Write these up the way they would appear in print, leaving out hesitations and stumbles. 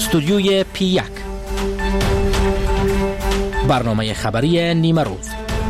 استودیوی P1 برنامه خبری نیمه روز.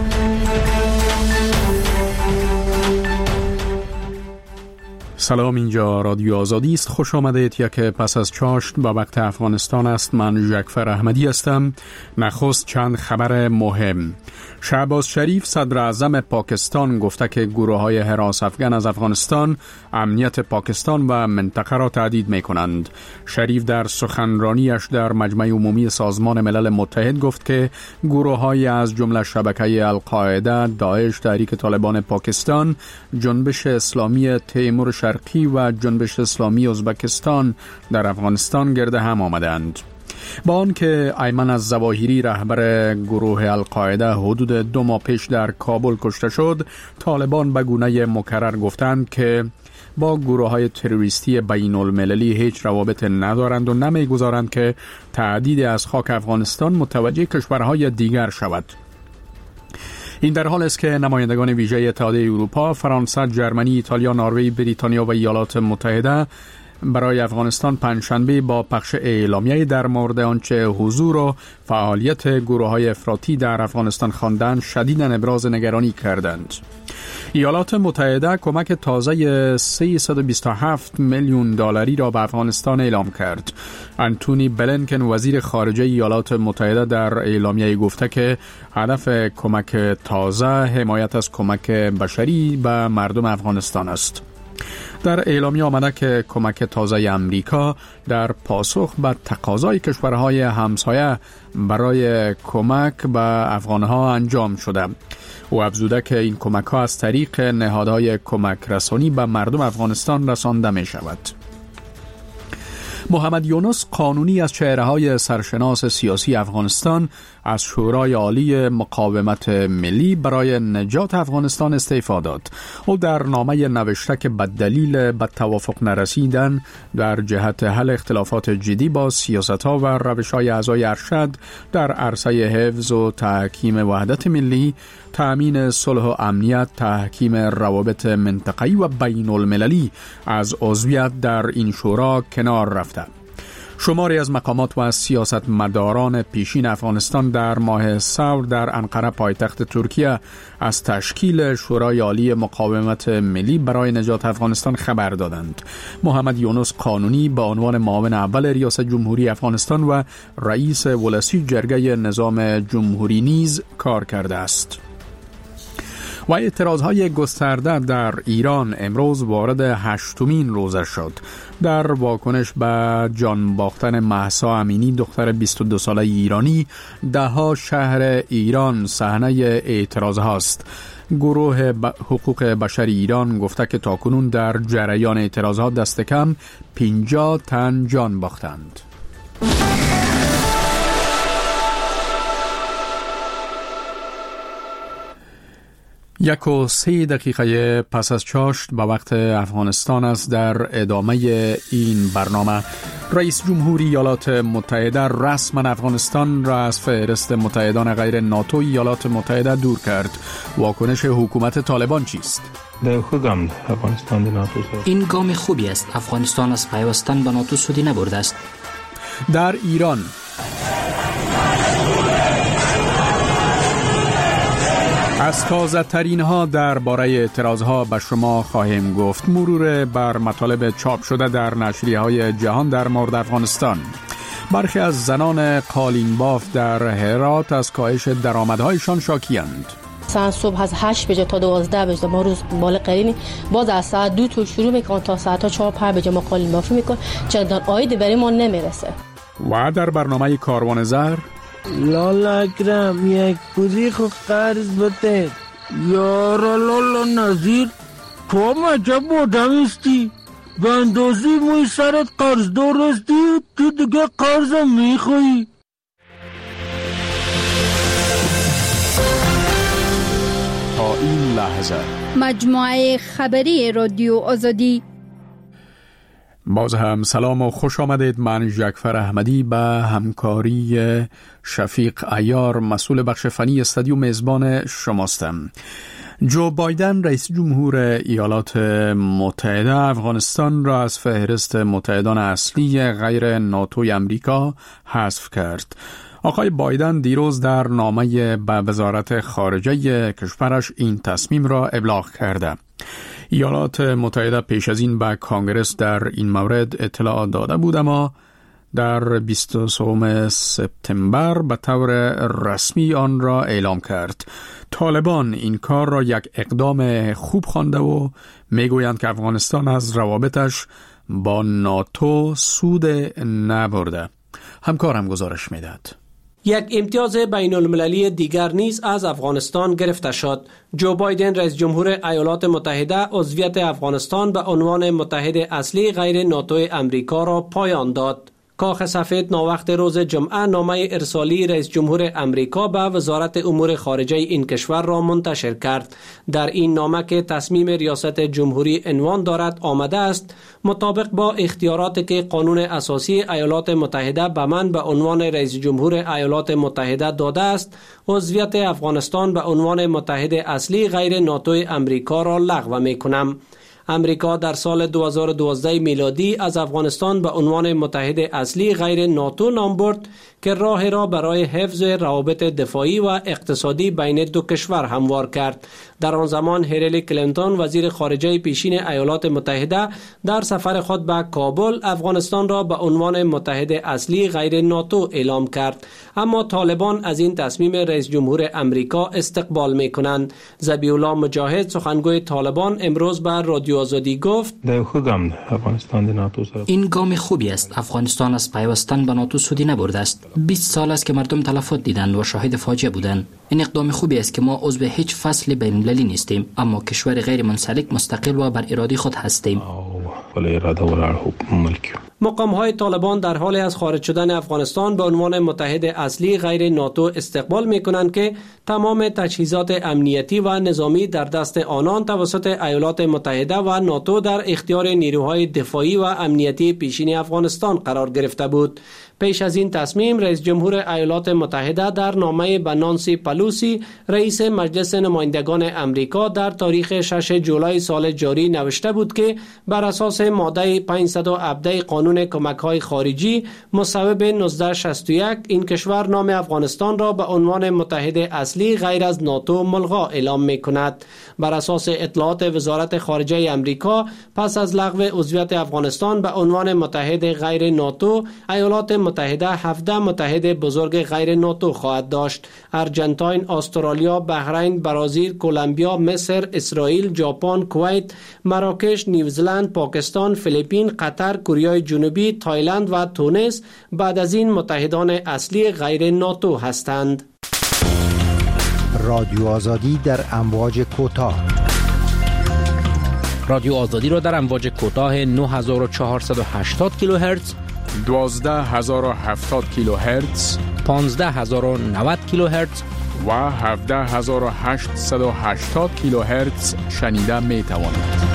سلام، اینجا رادیو آزادی است. خوش آمدید. یک پس از چاشت با وقت افغانستان است. من جعفر احمدی هستم. نخست چند خبر مهم. شهباز شریف صدر اعظم پاکستان گفته که گروه‌های حراس افغان از افغانستان امنیت پاکستان و منطقه را تهدید می‌کنند. شریف در سخنرانیش در مجمع عمومی سازمان ملل متحد گفت که گروه‌های از جمله شبکه القاعده، داعش، تحریک طالبان پاکستان، جنبش اسلامی تیمور شرقی و جنبش اسلامی ازبکستان در افغانستان گرد هم آمدند. با آنکه ایمن الظواهری رهبر گروه القاعده حدود 2 ماه پیش در کابل کشته شد، طالبان به گونه مکرر گفتند که با گروه‌های تروریستی بین المللی هیچ روابط ندارند و نمی‌گذارند که تهدید از خاک افغانستان متوجه کشورهای دیگر شود. این در حال است که نمایندگان ویژه اتحادیه اروپا، فرانسه، ژرمنی، ایتالیا، نروژ، بریتانیا و ایالات متحده برای افغانستان پنجشنبه با پخش اعلامیه در مورد آنچه حضور و فعالیت گروه‌های افراطی در افغانستان خواندند شدیداً ابراز نگرانی کردند. ایالات متحده کمک تازه 327 میلیون دلاری را به افغانستان اعلام کرد. انتونی بلینکن وزیر خارجه ایالات متحده در اعلامیه گفته که هدف کمک تازه حمایت از کمک بشری به مردم افغانستان است. در اعلامیه آمده که کمک تازه امریکا در پاسخ به تقاضای کشورهای همسایه برای کمک به افغانها انجام شده. او افزوده که این کمک ها از طریق نهادهای کمک رسانی به مردم افغانستان رسانده می شود. محمد یونس قانونی از چهره‌های سرشناس سیاسی افغانستان از شورای عالی مقاومت ملی برای نجات افغانستان استعفا داد. او در نامه نوشته که به دلیل به توافق نرسیدن در جهت حل اختلافات جدی با سیاست‌ها و روش‌های اعضای ارشد در عرصه حفظ و تحکیم وحدت ملی، تأمین صلح و امنیت، تحکیم روابط منطقه‌ای و بین المللی از عضویت در این شورا کنار رفته. شماری از مقامات و از سیاستمداران پیشین افغانستان در ماه ثور در انقره پایتخت ترکیه از تشکیل شورای عالی مقاومت ملی برای نجات افغانستان خبر دادند. محمد یونس قانونی به عنوان معاون اول ریاست جمهوری افغانستان و رئیس ولسی جرگه نظام جمهوری نیز کار کرده است. و اعتراضهای گسترده در ایران امروز وارد 8مین روزه شد. در واکنش به جان باختن مهسا امینی، دختر 22 ساله ایرانی، دهها شهر ایران صحنه اعتراض هاست. گروه حقوق بشر ایران گفته که تاکنون در جریان اعتراضات دست کم 50 تن جان باختند. 1:03 پس از چاشت به وقت افغانستان است. در ادامه این برنامه رئیس جمهوری ایالات متحده رسما افغانستان را از فهرست متحدان غیر ناتو ایالات متحده دور کرد. واکنش حکومت طالبان چیست؟ این گام خوبی است. افغانستان از پیوستن به ناتو سودی نبرده است. در ایران از تازه ترین ها درباره اعتراض ها به شما خواهیم گفت. مرور بر مطالب چاپ شده در نشریه های جهان در مورد افغانستان. برخی از زنان قالین باف در هرات از کاهش درآمدهایشان شاکی‌اند. مثلا صبح از 8 بجه تا 12 بجه ما روز بالغ قرینی، باز از ساعت 2 تا شروع میکنن تا ساعت 4-5 بجه ما قالین بافی میکنن. چندان عاید برای ما نمیرسه. و در برنامه کاروان زر لالا اکرم یک پوزی خو قرض بده. یارا لالا نظیر تو مجب بودمستی به اندازی موی سرت قرض دارستی، تو دیگه قرضم میخوایی. تا این لحظه مجموعه خبری رادیو آزادی. باز هم سلام و خوش آمدید. من جعفر احمدی به همکاری شفیق عیار مسئول بخش فنی استودیو میزبان شماستم. جو بایدن رئیس جمهور ایالات متحده افغانستان را از فهرست متحدان اصلی غیر ناتوی امریکا حذف کرد. آقای بایدن دیروز در نامه به وزارت خارجه کشورش این تصمیم را ابلاغ کرده. ایالات متحده پیش از این به کانگرس در این مورد اطلاع داده بود، اما در 23 سپتامبر به طور رسمی آن را اعلام کرد. طالبان این کار را یک اقدام خوب خوانده و میگویند که افغانستان از روابطش با ناتو سود نبرده. همکارم گزارش میدهد. یک امتیاز بین المللی دیگر نیز از افغانستان گرفته شد. جو بایدن رئیس جمهور ایالات متحده عضویت افغانستان به عنوان متحد اصلی غیر ناتوی امریکا را پایان داد. کاخ سفید ناوقت روز جمعه نامه ارسالی رئیس جمهور امریکا به وزارت امور خارجه این کشور را منتشر کرد. در این نامه که تصمیم ریاست جمهوری عنوان دارد آمده است: مطابق با اختیاراتی که قانون اساسی ایالات متحده به من به عنوان رئیس جمهور ایالات متحده داده است، عضویت افغانستان به عنوان متحد اصلی غیر ناتوی امریکا را لغو می‌کنم. امریکا در سال 2012 میلادی از افغانستان به عنوان متحد اصلی غیر ناتو نام برد که راه را برای حفظ روابط دفاعی و اقتصادی بین دو کشور هموار کرد. در آن زمان هیلاری کلینتون وزیر خارجه پیشین ایالات متحده در سفر خود به کابل افغانستان را به عنوان متحد اصلی غیر ناتو اعلام کرد، اما طالبان از این تصمیم رئیس جمهور امریکا استقبال می کنند. ذبیح الله مجاهد سخنگوی طالبان امروز به رادیو آزادی گفت: این گام خوبی است. افغانستان از پیوستن به ناتو سودی نبرده است. 20 سال است که مردم تلفات دیدند و شاهد فاجعه بودند. این اقدام خوبی است که ما عضو هیچ فصل بین‌المللی نیستیم، اما کشور غیر منسلک مستقل و بر اراده خود هستیم. مقام‌های طالبان در حال از خارج شدن افغانستان به عنوان متحد اصلی غیر ناتو استقبال می‌کنند که تمام تجهیزات امنیتی و نظامی در دست آنان توسط ایالات متحده و ناتو در اختیار نیروهای دفاعی و امنیتی پیشین افغانستان قرار گرفته بود. پیش از این تصمیم رئیس جمهور ایالات متحده در نامه به نانسی پلوسی رئیس مجلس نمایندگان امریکا در تاریخ 6 جولای سال جاری نوشته بود که بر اساس ماده 517 قانون کمک‌های خارجی مصوب 1961 این کشور نام افغانستان را به عنوان متحد اصلی غیر از ناتو ملغا اعلام می‌کند. بر اساس اطلاعات وزارت خارجه امریکا پس از لغو عضویت افغانستان به عنوان متحد غیر ناتو، ایالات متحده 17 متحد بزرگ غیر ناتو خواهد داشت: ارجنتاین، استرالیا، بحرین، برزیل، کلمبیا، مصر، اسرائیل، ژاپن، کویت، مراکش، نیوزلند، پاکستان، فیلیپین، قطر، کره جنوبی، تایلند و تونس بعد از این متحدان اصلی غیر ناتو هستند. رادیو آزادی در امواج کوتاه. رادیو آزادی را در امواج کوتاه 9480 کیلوهرتز، 12070 کیلوهرتز، 15090 کیلوهرتز و 17880 کیلوهرتز شنیده می توانید.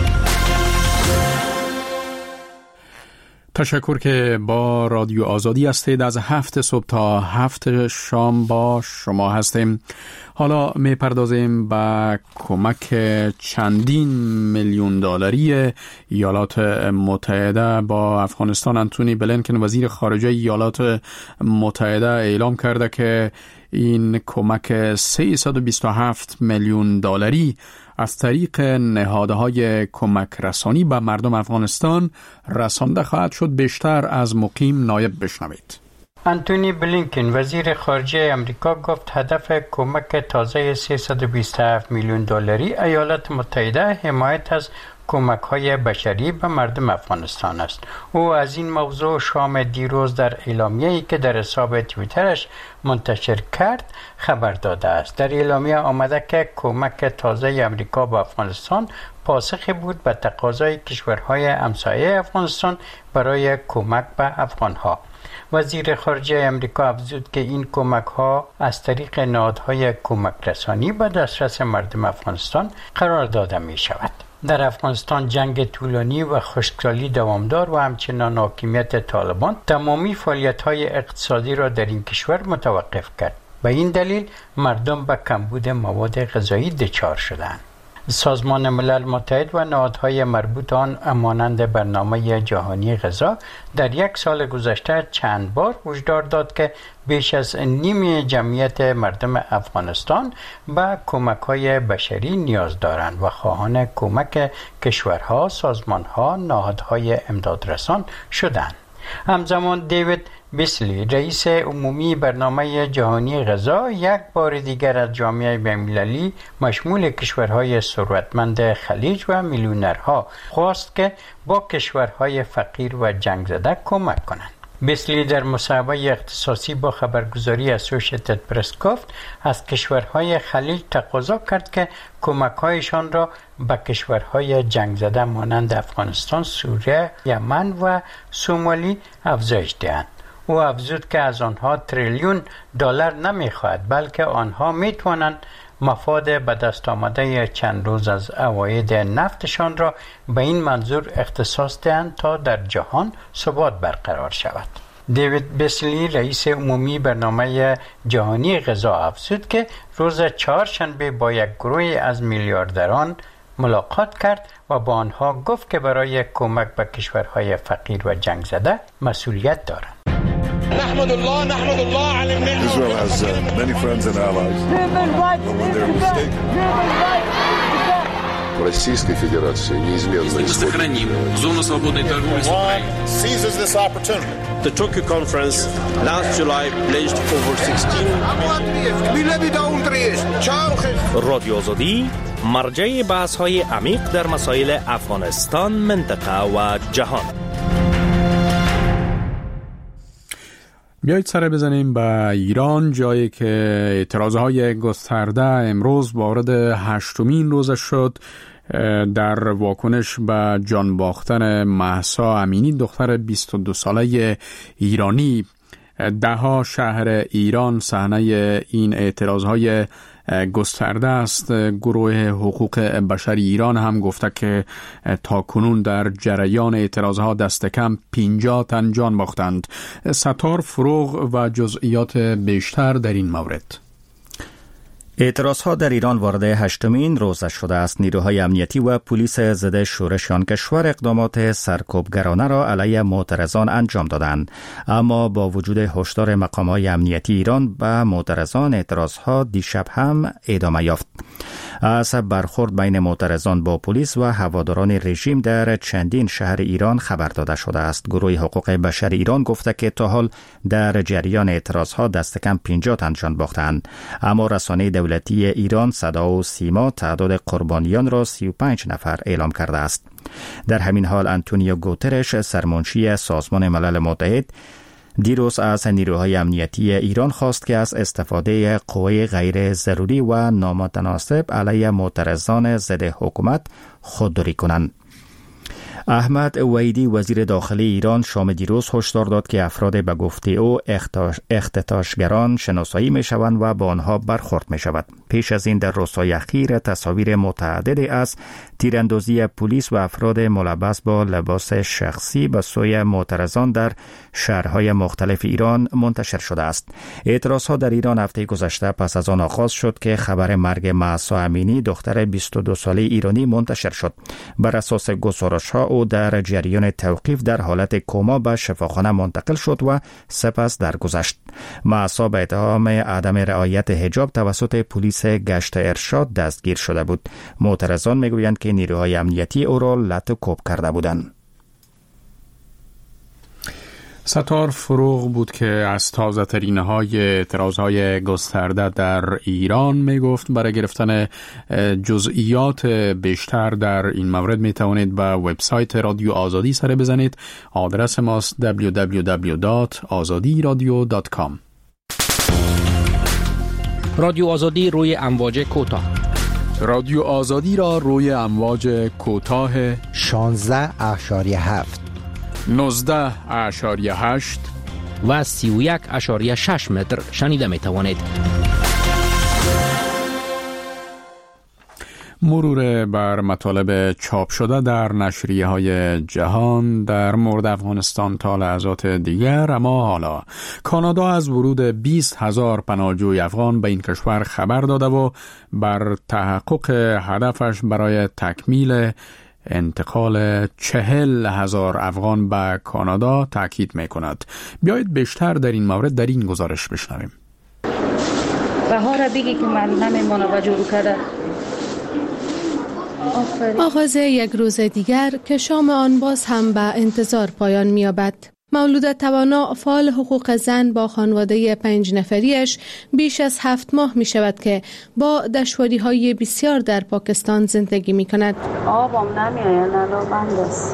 تشکر که با رادیو آزادی هستید. از 7 صبح تا 7 شام با شما هستیم. حالا می پردازیم به کمک چندین میلیون دلاری ایالات متحده با افغانستان. انتونی بلینکن وزیر خارجه ایالات متحده اعلام کرده که این کمک 327 میلیون دلاری از طریق نهادهای کمک رسانی به مردم افغانستان رسانده خواهد شد. بیشتر از مقیم نایب بشنوید. انتونی بلینکن وزیر خارجه امریکا گفت هدف کمک تازه 327 میلیون دلاری ایالات متحده حمایت از کمک‌های بشری به مردم افغانستان است. او از این موضوع شام دیروز در اعلامیه‌ای که در حساب توییترش منتشر کرد خبر داده است. در اعلامیه آمده که کمک تازه امریکا به افغانستان پاسخی بود به تقاضای کشورهای همسایه افغانستان برای کمک به افغانها. وزیر خارجه امریکا افزود که این کمک‌ها از طریق نهادهای کمک رسانی به دسترس مردم افغانستان قرار داده می‌شود. در افغانستان جنگ طولانی و خشکسالی دوامدار و همچنان حاکمیت طالبان تمامی فعالیت‌های اقتصادی را در این کشور متوقف کرد. به این دلیل مردم به کمبود مواد غذایی دچار شدند. سازمان ملل متحد و نهادهای مربوط آن مانند برنامه جهانی غذا در یک سال گذشته چند بار هشدار داد که بیش از نیم جمعیت مردم افغانستان به کمک‌های بشری نیاز دارند و خواهان کمک کشورها، سازمان‌ها، نهادهای امدادرسان شدند. همزمان دیوید بیسلی رئیس عمومی برنامه جهانی غذا یک بار دیگر از جامعه بین‌المللی مشمول کشورهای ثروتمند خلیج و میلیونرها خواست که با کشورهای فقیر و جنگ زده کمک کنند. بیسلی در مصاحبه اختصاصی با خبرگزاری اسوسییتد پرس گفت از کشورهای خلیج تقاضا کرد که کمک‌هایشان را به کشورهای جنگ زده مانند افغانستان، سوریه، یمن و سومالی افزایش دهند. او افزود که از آنها تریلیون دلار نمی‌خواهد، بلکه آنها می‌توانند مفاد به دست آمده چند روز از عواید نفتشان را به این منظور اختصاص دهند تا در جهان ثبات برقرار شود. دیوید بیسلی رئیس عمومی برنامه جهانی غذا افزود که روز چهارشنبه با یک گروه از میلیاردران ملاقات کرد و با آنها گفت که برای کمک به کشورهای فقیر و جنگ زده مسئولیت دارند. نحمد الله على النعمة. Israel has many friends and allies. But when they're mistaken. В Российской Федерации неизменно сохраним зону свободной торговли с Украиной. Seizes this opportunity. The Tokyo conference last July pledged over 16 رادیو آزادی مرجع بحث‌های عمیق در مسائل افغانستان، منطقه و جهان. بیایید سر بزنیم به ایران، جایی که اعتراضهای گسترده امروز وارد 8مین روزش شد در واکنش به جان باختن مهسا امینی، دختر 22 ساله ایرانی. دهها شهر ایران صحنه این اعتراضهای گسترده است. گروه حقوق بشر ایران هم گفته که تاکنون در جریان اعتراضها دست کم 50 تن جان باختند. ستار فروغ و جزئیات بیشتر در این مورد. اعتراضها در ایران وارد 8مین روزش شده است. نیروهای امنیتی و پلیس ضد شورش آن کشور اقدامات سرکوبگرانه را علیه معترضان انجام دادند، اما با وجود هشدار مقام‌های امنیتی ایران به معترضان اعتراضها دیشب هم ادامه یافت. از برخورد بین معترضان با پلیس و هواداران رژیم در چندین شهر ایران خبر داده شده است. گروه حقوق بشر ایران گفته که تا حال در جریان اعتراضها دست کم 50 تن جان باختند، اما رسانه دولتی ایران صدا و سیما تعداد قربانیان را 35 نفر اعلام کرده است. در همین حال آنتونیو گوترش، سرمنشی سازمان ملل متحد، دیروز از نیروهای امنیتی ایران خواست که از استفاده قوه غیر ضروری و نامتناسب علیه معترضان ضد حکومت خودداری کنند. احمد وحیدی وزیر داخلی ایران شام دیروز هشدار داد که افراد به گفته او اختطافگران شناسایی می شوند و با آنها برخورد می شود. پیش از این در روزهای اخیر تصاویر متعددی از تیراندازی پلیس و افراد ملبس با لباس شخصی به سوی معترضان در شهرهای مختلف ایران منتشر شده است. اعتراضها در ایران هفته گذشته پس از آن آغاز شد که خبر مرگ مهسا امینی، دختر 22 ساله ایرانی منتشر شد. بر اساس گزارش‌ها او در جریان توقیف در حالت کما به شفاخانه منتقل شد و سپس درگذشت. مهسا به اتهام عدم رعایت حجاب توسط پلیس گشت ارشاد دستگیر شده بود. معترضان میگویند که نیروهای امنیتی او را لطو کرده بودند. ستار فروغ بود که از تازه ترین‌های اعتراضهای گسترده در ایران می گفت. برای گرفتن جزئیات بیشتر در این مورد می توانید به وبسایت رادیو آزادی سر بزنید. آدرس ماست www.azadiradio.com. رادیو آزادی روی امواج کوتاه. رادیو آزادی را روی امواج کوتاه 16.7 19.8 و 31.6 متر شنیده می توانید. مرور بر مطالب چاپ شده در نشریه‌های جهان در مورد افغانستان تا لحظات دیگر. اما حالا کانادا از ورود 20,000 پناهجوی افغان به این کشور خبر داده و بر تحقق هدفش برای تکمیل انتقال 40,000 افغان به کانادا تاکید می‌کند. بیایید بیشتر در این مورد در این گزارش بشنویم. بهار بگی که من نمیمونه و جورو کرده. آغاز یک روز دیگر که شام آن باز هم به انتظار پایان می‌یابد. مولود توانا فعال حقوق زن با خانواده 5 نفریش بیش از 7 ماه می شود که با دشواری‌های بسیار در پاکستان زندگی می کند. آبم نمی‌آید، نلو بند است.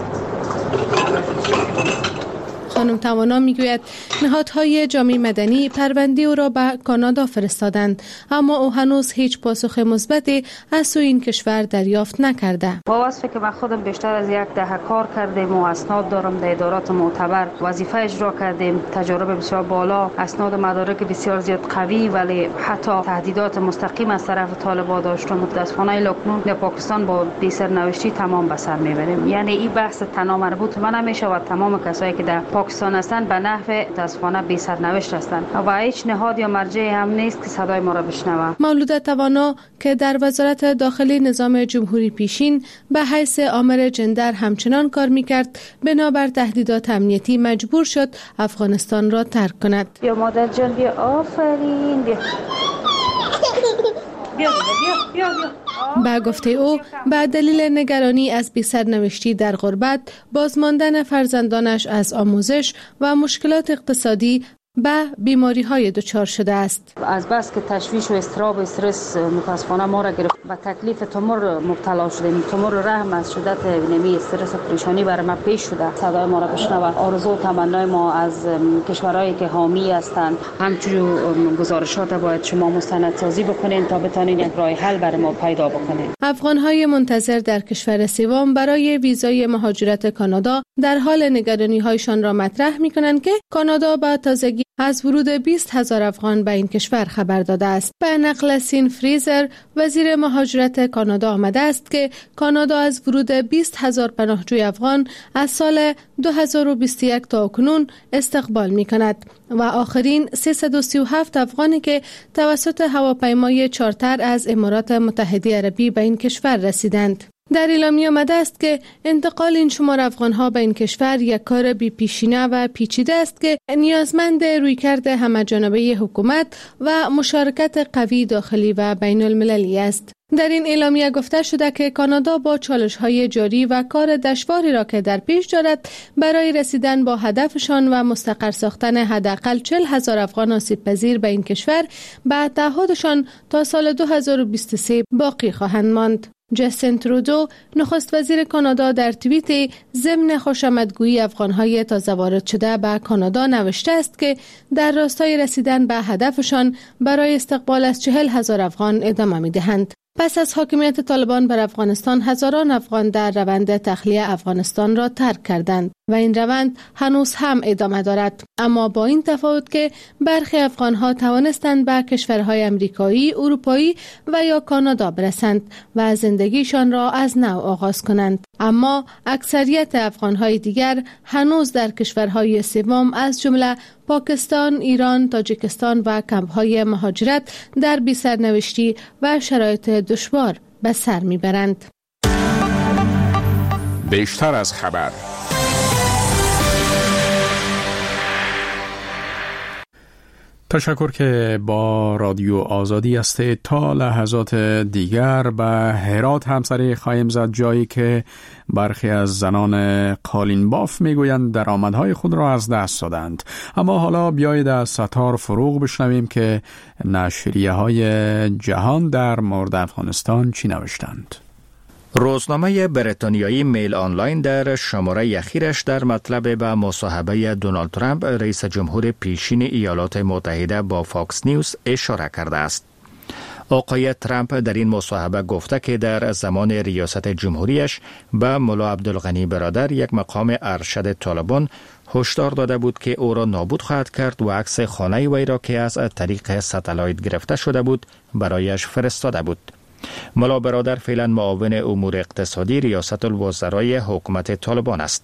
خانم توانا میگوید نهادهای جامعه مدنی پرونده او را به کانادا فرستادند، اما او هنوز هیچ پاسخ مثبتی از سوی این کشور دریافت نکرده. با وصفی که من خودم بیشتر از 1 دهه کار کردیم و اسناد دارم در ادارات معتبر وظیفه اجرا کردیم، تجارب بسیار بالا، اسناد و مدارک بسیار زیاد قوی، ولی حتی تهدیدات مستقیم از طرف طالبان داشتم. متاسفانه لکنون در پاکستان با بی سرنوشتی تمام به سر میبریم. یعنی این بحث تنها مربوط من نمیشه و تمام کسایی که در پاکستان هستند به نحو متاسفانه بی سرنوشت هستند و هیچ نهاد یا مرجعی هم نیست که صدای ما را بشنوه. مولود توانا که در وزارت داخلی نظام جمهوری پیشین به حیث آمر جندر همچنان کار میکرد، بنابر تهدیدات امنیتی مجبور شد افغانستان را ترک کند. بیا مادر جان، بیا، آفرین، بیا. بیا. به گفته او به دلیل نگرانی از بی‌سرنوشتی در غربت، بازماندن فرزندانش از آموزش و مشکلات اقتصادی به بیماری‌های دچار شده است. از بس که تشویش و اضطراب و استرس متاسفانه ما را گرفت، به تکلیف تومور مبتلا شدیم. تومور رحم از شدت نمی استرس و پریشانی بر ما پیش شده. صدای ما را بشنوه. آرزو و تمنای ما از کشورهایی که حامی هستند، همچنین گزارشات باید شما مستندسازی بکنین تا بتونین یک راه حل برای ما پیدا بکنین. افغان‌های منتظر در کشور سوم برای ویزای مهاجرت کانادا در حال نگرانی‌هایشان را مطرح می‌کنند که کانادا با تازگی از ورود 20,000 افغان به این کشور خبر داده است. به نقل سین فریزر، وزیر مهاجرت کانادا، آمده است که کانادا از ورود 20,000 پناهجوی افغان از سال 2021 تا اکنون استقبال می کند و آخرین 337 افغانی که توسط هواپیمای چارتر از امارات متحده عربی به این کشور رسیدند. در اعلامیه آمده است که انتقال این شمار افغانها به این کشور یک کار بی پیشینه و پیچیده است که نیازمند رویکرد همه‌جانبه حکومت و مشارکت قوی داخلی و بین المللی است. در این اعلامیه گفته شده که کانادا با چالش‌های جاری و کار دشواری را که در پیش دارد برای رسیدن با هدفشان و مستقر ساختن حداقل 40,000 افغان آسیب‌پذیر به این کشور به تعهدشان تا سال 2023 باقی خواهند ماند. جستین ترودو، نخست وزیر کانادا، در توییت ضمن خوشامدگویی افغان‌های تازه وارد شده به کانادا نوشته است که در راستای رسیدن به هدفشان برای استقبال از 40,000 افغان ادامه می‌دهند. پس از حاکمیت طالبان بر افغانستان، هزاران افغان در روند تخلیه افغانستان را ترک کردند و این روند هنوز هم ادامه دارد، اما با این تفاوت که برخی افغانها توانستند به کشورهای امریکایی، اروپایی و یا کانادا برسند و زندگیشان را از نو آغاز کنند، اما اکثریت افغانهای دیگر هنوز در کشورهای سوم از جمله پاکستان، ایران، تاجیکستان و کمپ‌های مهاجرت در بی‌سرنوشتی و شرایط دشوار به سر میبرند. بیشتر از خبر. تشکر که با رادیو آزادی هستید. تا لحظات دیگر به هرات همسری خواهیم زد، جایی که برخی از زنان قالین باف میگویند درآمدهای خود را از دست دادند. اما حالا بیایید از ستار فروغ بشنویم که نشریه‌های جهان در مورد افغانستان چی نوشتند. روزنامه بریتانیایی میل آنلاین در شماره اخیرش در مطلب به مصاحبه دونالد ترامپ رئیس جمهور پیشین ایالات متحده با فاکس نیوز اشاره کرده است. آقای ترامپ در این مصاحبه گفته که در زمان ریاست جمهوریش به ملا عبدالغنی برادر، یک مقام ارشد طالبان، هشدار داده بود که او را نابود خواهد کرد و عکس خانه وی را که از طریق ستلایت گرفته شده بود برایش فرستاده بود. ملا برادر فعلا معاون امور اقتصادی ریاست الوزرای حکومت طالبان است.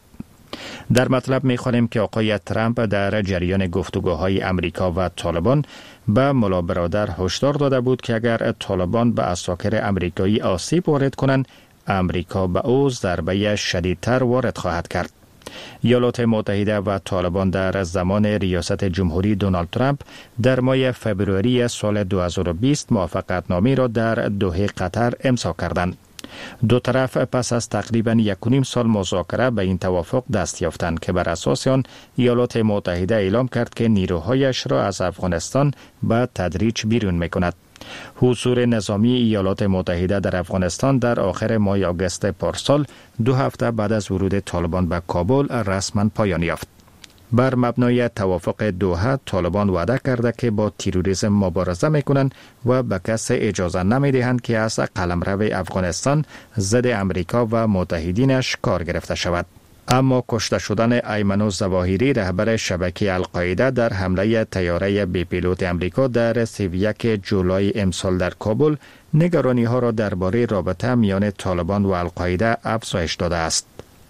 در مطلب می‌خوانیم که آقای ترامپ در جریان گفتگوهای امریکا و طالبان به ملا برادر هشدار داده بود که اگر طالبان به عساکر امریکایی آسیب وارد کنند، امریکا به او ضربه شدیدتر وارد خواهد کرد. ایالات متحده و طالبان در زمان ریاست جمهوری دونالد ترامپ در ماه فوریه سال 2020 موافقتنامه را در دوحه قطر امضا کردند. دو طرف پس از تقریباً 1.5 سال مذاکره به این توافق دست یافتند که بر اساس آن ایالات متحده اعلام کرد که نیروهایش را از افغانستان به تدریج بیرون می‌کند. حضور نظامی ایالات متحده در افغانستان در آخر ماه آگوست پارسال 2 هفته بعد از ورود طالبان به کابل رسما پایان یافت. بر مبنای توافق دوحه طالبان وعده کرده که با تروریسم مبارزه میکنند و به کس اجازه نمیدهند که از قلمرو افغانستان ضد امریکا و متحدینش کار گرفته شود. اما کشته شدن ایمن الظواهری رهبر شبکه القاعده در حمله طیاره بی پیلوت امریکا در 31 جولای امسال در کابل نگرانی ها را درباره رابطه میان طالبان و القاعده افزایش داده است.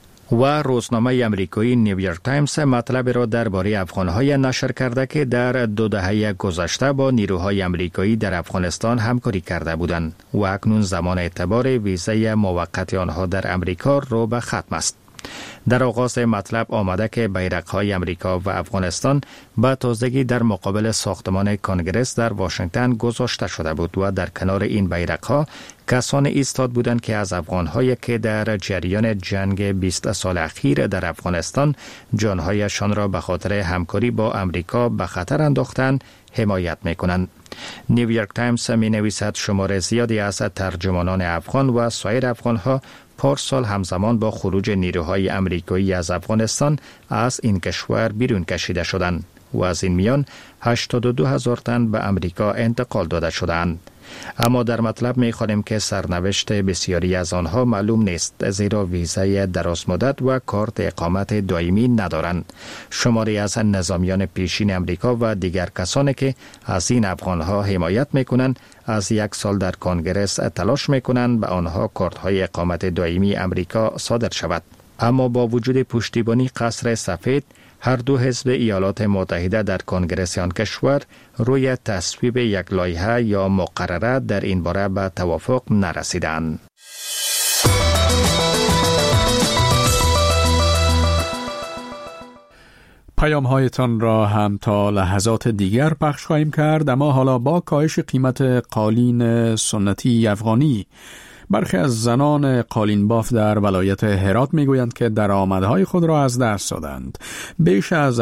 و روزنامه امریکایی نیویورک تایمز مطلب را درباره افغان‌های نشر کرده که در 2 دهه گذشته با نیروهای امریکایی در افغانستان همکاری کرده بودند و اکنون زمان اعتبار ویزای موقت آنها در امریکا رو به ختم است. در آغاز مطلب آمده که بیرق‌های امریکا و افغانستان به تازگی در مقابل ساختمان کنگره در واشنگتن گذاشته شده بود و در کنار این بیرق‌ها کسان ایستاد بودند که از افغان‌هایی که در جریان جنگ 20 سال اخیر در افغانستان جان‌هایشان را به خاطر همکاری با امریکا به خطر انداختند حمایت می‌کنند. نیویورک تایمز می‌نویسد شمار زیادی از ترجمانان افغان و سایر افغان‌ها پارسال همزمان با خروج نیروهای امریکایی از افغانستان از این کشور بیرون کشیده شدند و از این میان 82,000 تن به امریکا انتقال داده شدند. اما در مطلب می‌خوانیم که سرنوشت بسیاری از آنها معلوم نیست، زیرا ویزای درازمدت و کارت اقامت دائمی ندارند. شماری از نظامیان پیشین امریکا و دیگر کسانی که از این افغانها حمایت می‌کنند از 1 سال در کنگرس تلاش می‌کنند به آنها کارت‌های اقامت دائمی امریکا صادر شود. اما با وجود پشتیبانی قصر سفید، هر دو حزب ایالات متحده در کنگره آن کشور روی تصویب یک لایحه یا مقرره در این باره به توافق نرسیدند. پیام هایتان را هم تا لحظات دیگر پخش خواهیم کرد، اما حالا با کاهش قیمت قالین سنتی افغانی، برخی از زنان قالین باف در ولایت هرات میگویند که درآمدهای خود را از دست دادند. بیش از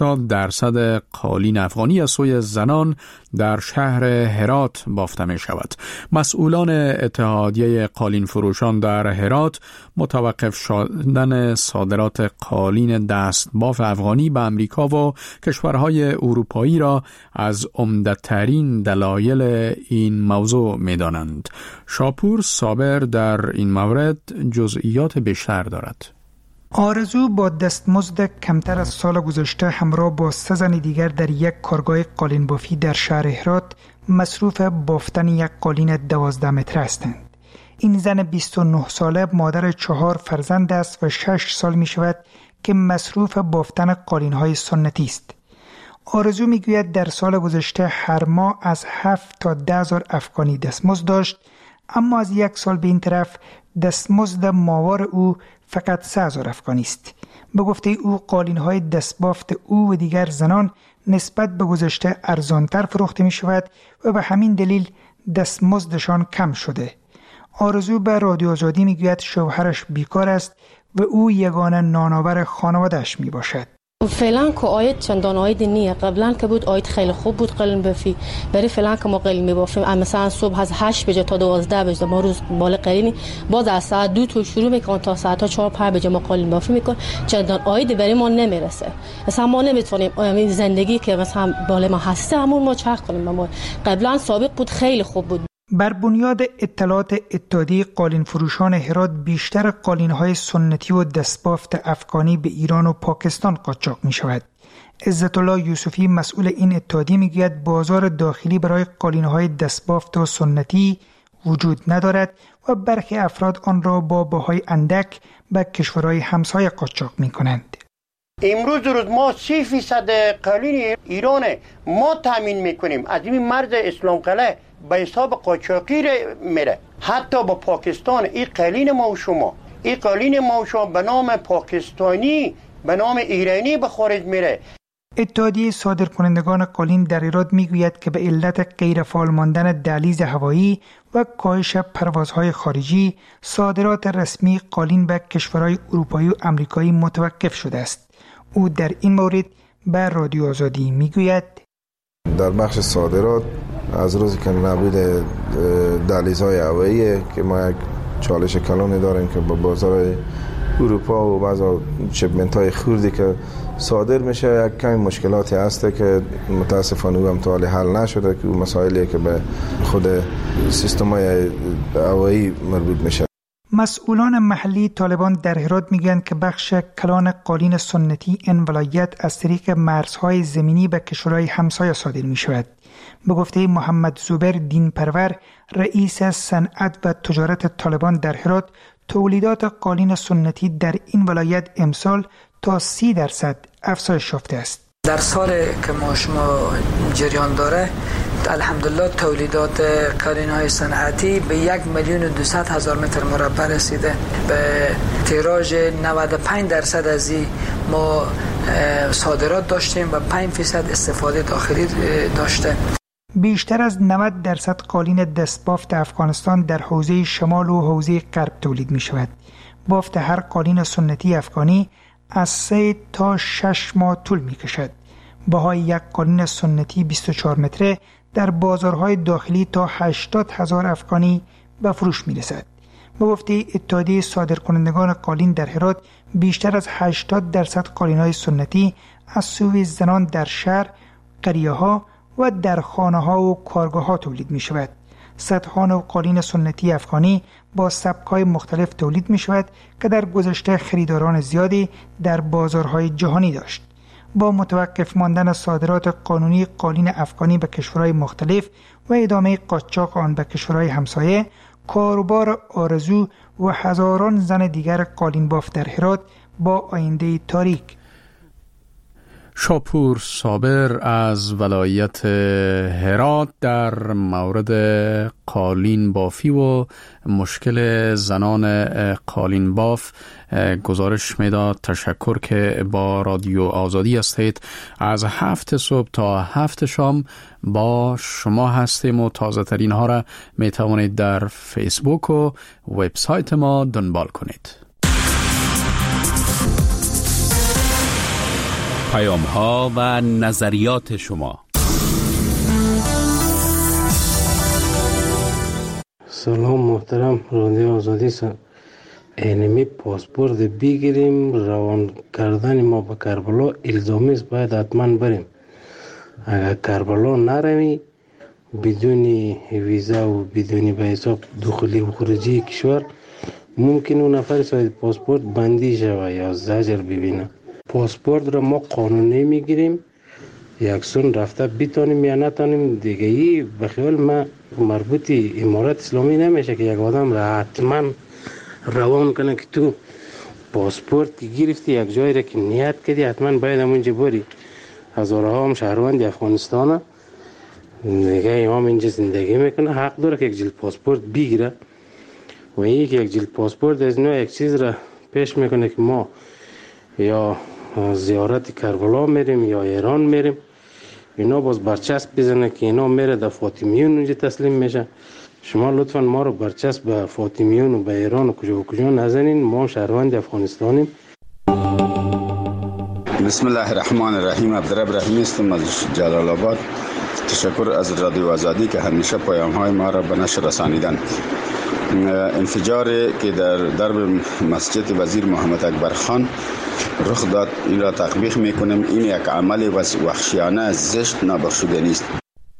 80% قالین افغانی از سوی زنان در شهر هرات بافته می شود. مسئولان اتحادیه قالین فروشان در هرات متوقف شدن صادرات قالین دست باف افغانی به امریکا و کشورهای اروپایی را از عمده‌ترین دلایل این موضوع می دانند. شاپور صابر در این مورد جزئیات بیشتر دارد. آرزو با دستمزد کمتر از سال گذشته همراه با 3 زن دیگر در یک کارگاه قالین بافی در شهر هرات مصروف بافتن یک قالین 12 متر هستند. این زن 29 ساله مادر 4 فرزند است و 6 سال می شود که مصروف بافتن قالین های سنتی است. آرزو می گوید در سال گذشته هر ماه از 7 تا 10,000 افغانی دستمزد داشت، اما از 1 سال به این طرف دستمزد ماهوار او فقط 3,000 افغانی است. به گفته او قالین‌های دستبافت او و دیگر زنان نسبت به گذشته ارزانتر فروخته می شود و به همین دلیل دستمزدشان کم شده. آرزو به رادیو آزادی می گوید شوهرش بیکار است و او یگانه نانآور خانواده‌اش می باشد. فعلا که آید چندان آید نیه. قبلا که بود آید خیلی خوب بود قالین بافی. برای فعلا که ما قالین میبافیم مثلا صبح از 8 بجه تا 12 بجه ما روز بالا قالینی، باز از ساعت 2 تو شروع میکنن تا ساعت 4-5 بجه ما قالین بافی میکنن. چندان آید برای ما نمیرسه. مثلا ما نمیتونیم این زندگی که مثلا بالا ما هسته همون ما چرخ کنیم. ما قبلا سابق بود خیلی خوب بود. بر بنیاد اطلاعات اتحادیه قالین فروشان هرات بیشتر قالین‌های سنتی و دستبافت افغانی به ایران و پاکستان قاچاق می‌شود. عزت الله یوسفی مسئول این اتحادیه میگوید بازار داخلی برای قالین‌های دستبافت و سنتی وجود ندارد و برخی افراد آن را با بهای اندک به کشورهای همسایه قاچاق می کنند. امروز ما 30% قالین ایران ما تامین میکنیم. از این مرز اسلام قلعه به حساب قاچاقی میره. حتی با پاکستان این قالین ما و شما به نام پاکستانی به نام ایرانی به خارج میره. اتحادیه صادرکنندگان قالین در ایراد میگوید که به علت غیرفعال ماندن دهلیز هوایی و کاهش پروازهای خارجی صادرات رسمی قالین به کشورهای اروپایی و آمریکایی متوقف شده است. او در این مورد به رادیو آزادی میگوید در بخش صادرات از روزی که نبود دهلیزهای هوایی که ما یک چالش کلانی داریم که با بازار اروپا و بعضی شپمنت‌های خوردی که صادر میشه یک کمی مشکلاتی هسته که متاسفانه او هم تا حال حل نشده که اون مسائلی که به خود سیستم‌های هوایی مربوط میشه. مسئولان محلی طالبان در هرات میگن که بخش کلان قالین سنتی این ولایت از طریق مرزهای زمینی به کشورهای همسایه صادر می شود. به گفته محمد زبیر دین پرور رئیس صنعت و تجارت طالبان در هرات، تولیدات قالین سنتی در این ولایت امسال تا 30% افزایش یافته است. در سال که ما شما جریان داره الحمدلله تولیدات قالین‌های صنعتی به 1,200,000 متر مربع رسیده. به تیراژ 95% از این ما صادرات داشتیم و 5% استفاده داخلی داشته. بیشتر از 90% قالین دستبافت افغانستان در حوزه شمال و حوزه غرب تولید می شود. بافت هر قالین سنتی افغانی از 3 تا 6 ماه طول می کشد. بهای یک قالین سنتی 24 متره در بازارهای داخلی تا 80,000 افغانی به فروش می رسد. به گفته اتحادیه صادرکنندگان قالین در هرات، بیشتر از 80% قالین‌های سنتی از سوی زنان در شهر، قریه‌ها و در خانه‌ها و کارگاه‌ها تولید می شود. صدها نوع قالین سنتی افغانی با سبک‌های مختلف تولید می شود که در گذشته خریداران زیادی در بازارهای جهانی داشت. با متوقف ماندن صادرات قانونی قالین افغانی به کشورهای مختلف و ادامه قاچاق آن به کشورهای همسایه، کاروبار آرزو و هزاران زن دیگر قالین باف در هرات با آینده تاریک. شاپور صابر از ولایت هرات در مورد قالین بافی و مشکل زنان قالین باف گزارش میداد. تشکر که با رادیو آزادی هستید. از 7 صبح تا 7 شام با شما هستیم و تازه ترین ها را می توانید در فیسبوک و وبسایت ما دنبال کنید. پیام ها و نظریات شما. سلام محترم رادیو آزادی. اینمی پاسپورت بگیریم، روان کردن ما به کربلا الزامی است، باید حتما بریم. اگر کربلا نروی بدون ویزا و بدون به حساب دخولی و خروجی کشور ممکن اون نفر صاحب پاسپورت بندی شود یا زجر ببینه. پاسپورت را ما قانونی میگیریم، یکسون رفته بیتانیم یا نتانیم دیگه. ای به خیال ما مربوط امارات اسلامی نمیشه که یک آدم را حتما روان کنه که تو پاسپورت که گرفتی یک جایی را که نیت کردی حتما باید همونجا بری. هزارها هم شهروند افغانستان دیگه امام اینجا زندگی میکنه، حق داره که یک جلد پاسپورت بگیره و یک جلد پاسپورت از نوع یک چیز را پیش میکنه که ما یا زیارت کربلا میریم یا ایران میریم، اینا باز برچسب بزنه که اینا میره در فاطمیون اونجا تسلیم میشه. شما لطفا ما رو برچسب به فاطمیون و به ایران و کجا نزنین، ما شهروند افغانستانیم. بسم الله الرحمن الرحیم. عبدالرب رحیمی هستم از جلال آباد. تشکر از رادیو آزادی که همیشه پیام های ما را به نشر رسانیدن. انفجاری که در درب مسجد وزیر محمد اکبر خان رخ داد، این را تطبیق میکنیم. این یک عمل وحشیانه زشت نابخشودنی است.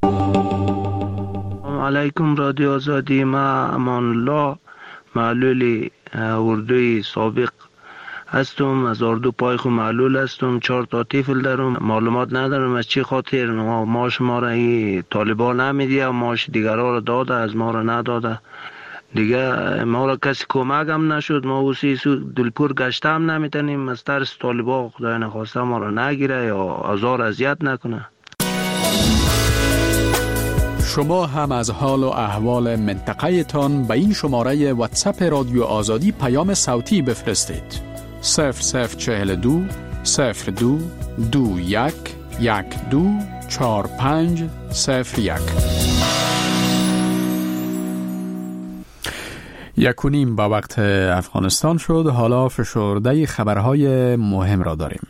علیکم رادیو آزادی. ما امان الله معلولی اردوی سابق هستم، از اردو پایخ و معلول هستم، 4 تا طفل دارم. معلومات ندارم از چی خاطر معاش ما را طالبان نمیدی و معاش دیگرها را داده، از ما را نداده. دیگه ما را کسی کمک هم نشد. ما اوسی دلپور گشته هم نمیتونیم از ترس طالبان خدای نخواسته ما را نگیره یا آزار اذیت نکنه. شما هم از حال و احوال منطقه تان به این شماره واتساپ رادیو آزادی پیام صوتی بفرستید. 0042 02 21 12 45 01. 1:30 به وقت افغانستان شد. حالا فشرده خبرهای مهم را داریم.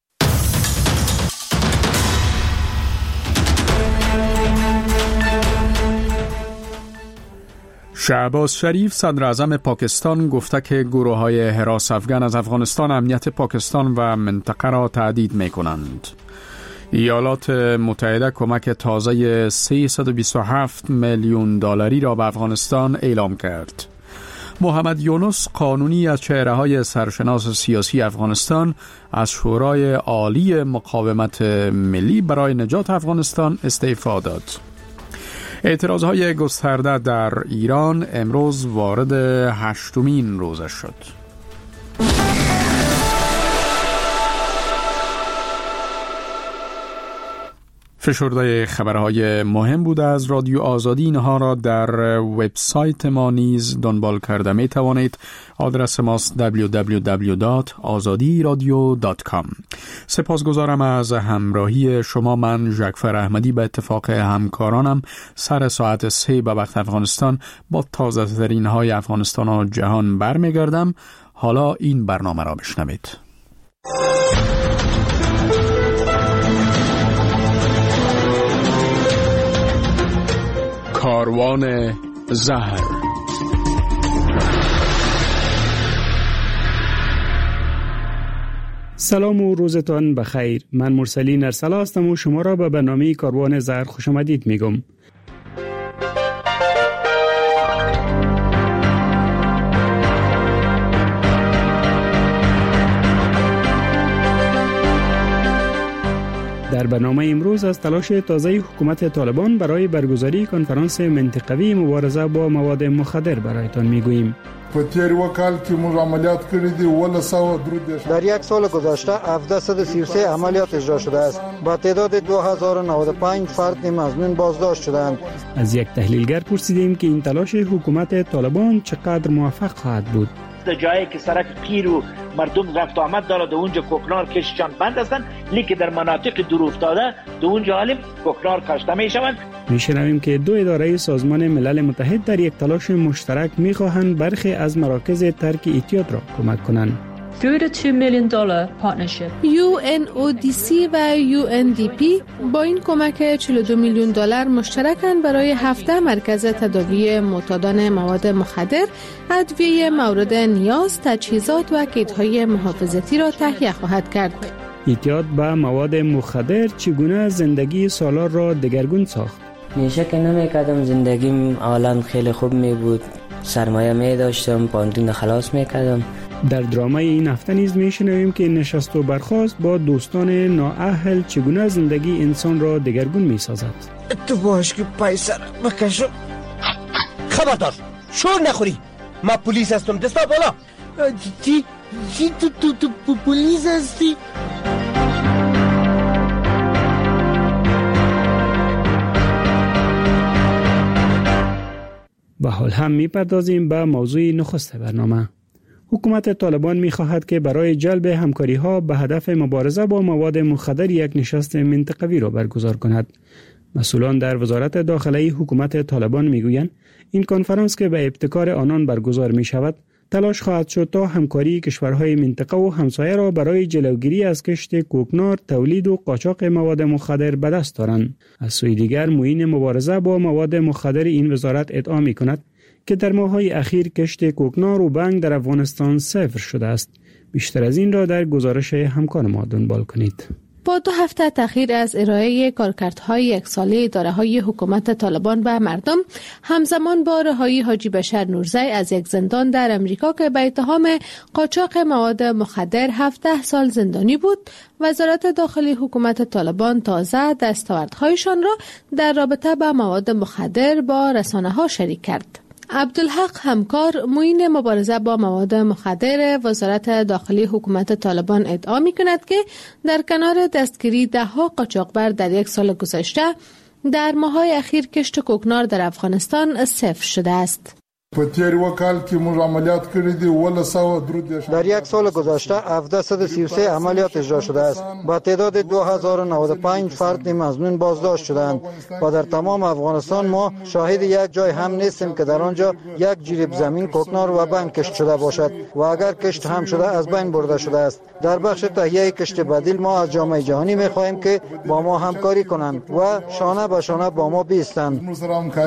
شهباز شریف صدر اعظم پاکستان گفته که گروه‌های حراس افغان از افغانستان امنیت پاکستان و منطقه را تهدید می‌کنند. ایالات متحده کمک تازه 327 میلیون دلاری را به افغانستان اعلام کرد. محمد یونس قانونی از چهره‌های سرشناس سیاسی افغانستان از شورای عالی مقاومت ملی برای نجات افغانستان استعفا داد. اعتراضهای گسترده در ایران امروز وارد 8مین روزش شد. فشرده خبرهای مهم بود از رادیو آزادی. اینها را در وبسایت ما نیز دنبال کرده می توانید. آدرس ماست www.azadiradio.com. سپاسگزارم از همراهی شما. من ژکفر احمدی به اتفاق همکارانم سر ساعت 3 به وقت افغانستان با تازه ترین های افغانستان و جهان برمیگردم. حالا این برنامه را بشنوید. کاروان زهر. سلام و روزتان بخیر. من مرسلین ارسلا هستم و شما را به برنامه کاروان زهر خوش آمدید میگم. در برنامه امروز از تلاش تازه حکومت طالبان برای برگزاری کنفرانس منطقوی مبارزه با مواد مخدر برایتان میگوییم. در یک سال گذشته 1733 عملیات اجرا شده است. با تعداد 2095 فرد مظنون بازداشت شدند. از یک تحلیلگر پرسیدیم که این تلاش حکومت طالبان چقدر موفق خواهد بود. جایی که سرک قیر و مردم رفت آمد داره در اونجا کوکنار کششان بند هستند، لیکن در مناطق دور افتاده در اونجا حالیم کوکنار کاشته می شوند. میشنویم که 2 اداره سازمان ملل متحد در یک تلاش مشترک میخواهند برخی از مراکز ترک اعتیاد را کمک کنند. Through the $2 million partnership. UNODC و UNDP با این کمک $42 میلیون مشترکاً برای 17 مرکز تداوی معتادان مواد مخدر، ادویه مورد نیاز، تجهیزات و کیت‌های محافظتی را تهیه خواهد کرد. اعتیاد به مواد مخدر چگونه زندگی سالار را دگرگون ساخت؟ میشه که نمیکردم، زندگیم عالم خیلی خوب می بود، سرمایه می داشتم، پاندون خلاص میکردم. در درامای این هفته نیز میشنویم که نشست و برخاست با دوستان نااهل چگونه زندگی انسان را دگرگون میسازد. تو باش که پیسر بکشم. خبردار شور نخوری، ما پلیس هستم، دستا بالا. چی تو پلیس هستی؟ به حال هم میپردازیم به موضوع نخست برنامه. حکومت طالبان می‌خواهد که برای جلب همکاری‌ها به هدف مبارزه با مواد مخدر یک نشست منطقوی را برگزار کند. مسئولان در وزارت داخلی حکومت طالبان می‌گویند این کنفرانس که به ابتکار آنان برگزار می‌شود، تلاش خواهد شد تا همکاری کشورهای منطقه و همسایه را برای جلوگیری از کشت کوکنار، تولید و قاچاق مواد مخدر به دست دارند. از سوی دیگر معین مبارزه با مواد مخدر این وزارت ادعا می‌کند که در ماه‌های اخیر کشت کوکنار و بنگ در افغانستان صفر شده است. بیشتر از این را در گزارش همکار ما دنبال کنید. با 2 هفته تأخیر از ارائه کارکردهای 1 ساله اداره‌های حکومت طالبان به مردم، همزمان با رهایی حاجی بشر نورزی از یک زندان در امریکا که به اتهام قاچاق مواد مخدر 17 سال زندانی بود، وزارت داخلی حکومت طالبان تازه دستاوردهایشان را در رابطه با مواد مخدر با رسانه‌ها شریک کرد. عبدالحق همکار، معین مبارزه با مواد مخدر وزارت داخلی حکومت طالبان ادعا می‌کند که در کنار دستگیری 10 قاچاقبر در 1 سال گذشته، در ماه‌های اخیر کشت کوکنار در افغانستان صفر شده است. در 1 سال گذشته 1733 عملیات اجرا شده است. با تعداد 2095 فرد مظنون بازداشت شدند و در تمام افغانستان ما شاهد یک جای هم نیستیم که در آنجا یک جریب زمین کوکنار و بنگ کشت شده باشد و اگر کشت هم شده از بین برده شده است. در بخش تهیه کشت بدیل ما از جامعه جهانی می‌خواهیم که با ما همکاری کنند و شانه به شانه با ما بایستند.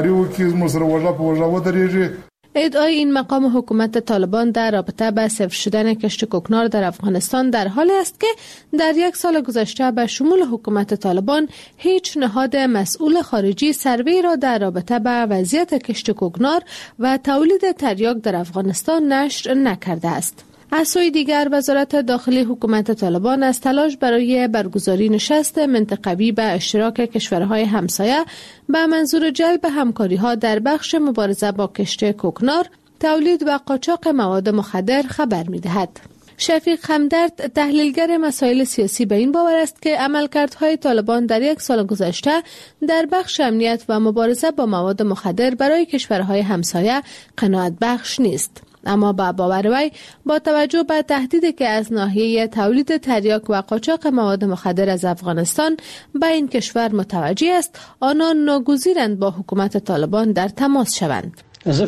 ادعای این مقام حکومت طالبان در رابطه با صفر شدن کشت کوکنار در افغانستان در حالی است که در 1 سال گذشته به شمول حکومت طالبان هیچ نهاد مسئول خارجی سروی را در رابطه با وضعیت کشت کوکنار و تولید تریاک در افغانستان نشر نکرده است. از سوی دیگر وزارت داخلی حکومت طالبان از تلاش برای برگزاری نشست منطقوی به اشتراک کشورهای همسایه به منظور جلب همکاری‌ها در بخش مبارزه با کشت کوکنار، تولید و قاچاق مواد مخدر خبر می‌دهد. شفیق همدرد، تحلیلگر مسائل سیاسی، به این باور است که عملکردهای طالبان در 1 سال گذشته در بخش امنیت و مبارزه با مواد مخدر برای کشورهای همسایه قناعت بخش نیست. اما با باور وی، با توجه به تهدیدی که از ناحیه تولید تریاک و قاچاق مواد مخدر از افغانستان به این کشور متوجه است، آنان ناگزیرند با حکومت طالبان در تماس شوند.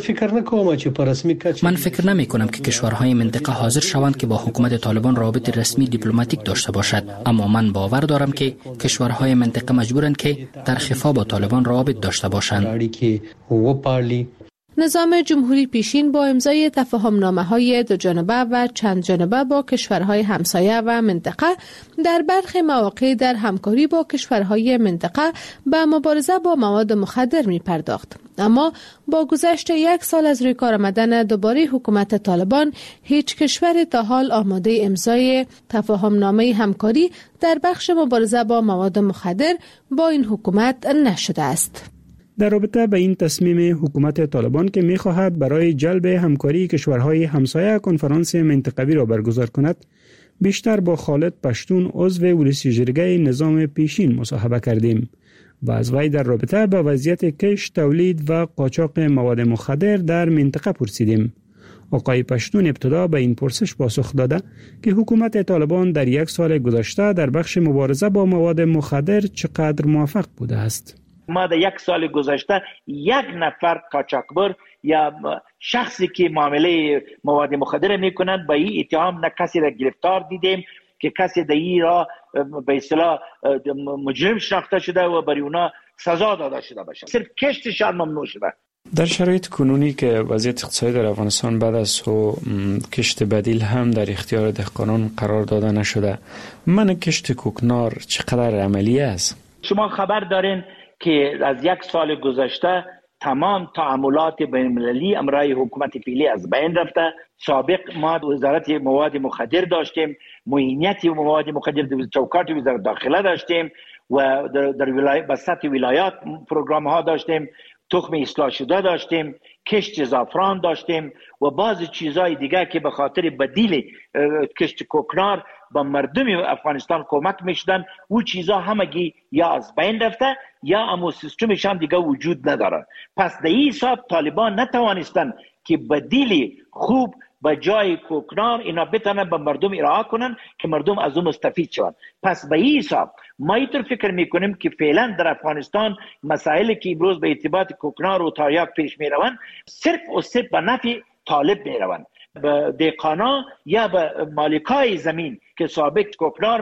من فکر نمی کنم که کشورهای منطقه حاضر شوند که با حکومت طالبان رابط رسمی دیپلماتیک داشته باشد، اما من باور دارم که کشورهای منطقه مجبورند که در خفا با طالبان رابط داشته باشند. نظام جمهوری پیشین با امضای تفاهم‌نامه‌های 2 جانبه و چند جانبه با کشورهای همسایه و منطقه در برخی مواقع در همکاری با کشورهای منطقه به مبارزه با مواد مخدر می‌پرداخت. اما با گذشت 1 سال از روی کار آمدن دوباره حکومت طالبان، هیچ کشور تا حال آماده امضای تفاهم‌نامه همکاری در بخش مبارزه با مواد مخدر با این حکومت نشده است. در رابطه به این تصمیم حکومت طالبان که می‌خواهد برای جلب همکاری کشورهای همسایه کنفرانس منطقوی را برگزار کند، بیشتر با خالد پشتون، عضو ولسی جرگه نظام پیشین، مصاحبه کردیم و از وی در رابطه با وضعیت کشت، تولید و قاچاق مواد مخدر در منطقه پرسیدیم. آقای پشتون ابتدا به این پرسش پاسخ داده که حکومت طالبان در 1 سال گذشته در بخش مبارزه با مواد مخدر چقدر موفق بوده است. ما در 1 سال گذشته 1 نفر قاچاقبر یا شخصی که معامله مواد مخدر میکنند با این اتهام نه کسی را گرفتار دیدیم که کسی در این را به اصطلاح مجرم شناخته شده و برای اونا سزا داده شده باشه. صرف کشتشان ممنوع شده. در شرایط کنونی که وضعیت اقتصادی در افغانستان بعد از کشت بدیل هم در اختیار دهقانان قرار داده نشده، من کشت کوکنار چقدر عملی است؟ شما خبر دارین که از 1 سال گذشته تمام تعاملات بین المللی امرای حکومت فعلی از بین رفته. سابق ما وزارت مواد مخدر داشتیم، معینیت مواد مخدر در چوکات وزارت داخله داشتیم و در به سطح ولایات پروگرام ها داشتیم، تخم اصلاح شده داشتیم، کشت زعفران داشتیم و بعضی چیزهای دیگه که به خاطر بدیل کشت کوکنار با مردم افغانستان کمک میشدن. او چیزها همگی یا از بین رفته یا امو سیستمش هم دیگه وجود نداره. پس در این حساب طالبان نتوانستن که بدیل خوب به جای کوکنار اینا بتونن به مردم ارائه کنن که مردم از اون مستفید شوند. پس به این حساب ما اینطور فکر میکنیم که فعلا در افغانستان مسائلی که امروز به ارتباط کوکنار و تریاک پیش میروند صرف و صرف به نفع طالب میروند. به دهقانا یا به مالکای زمین که سابق کوکنار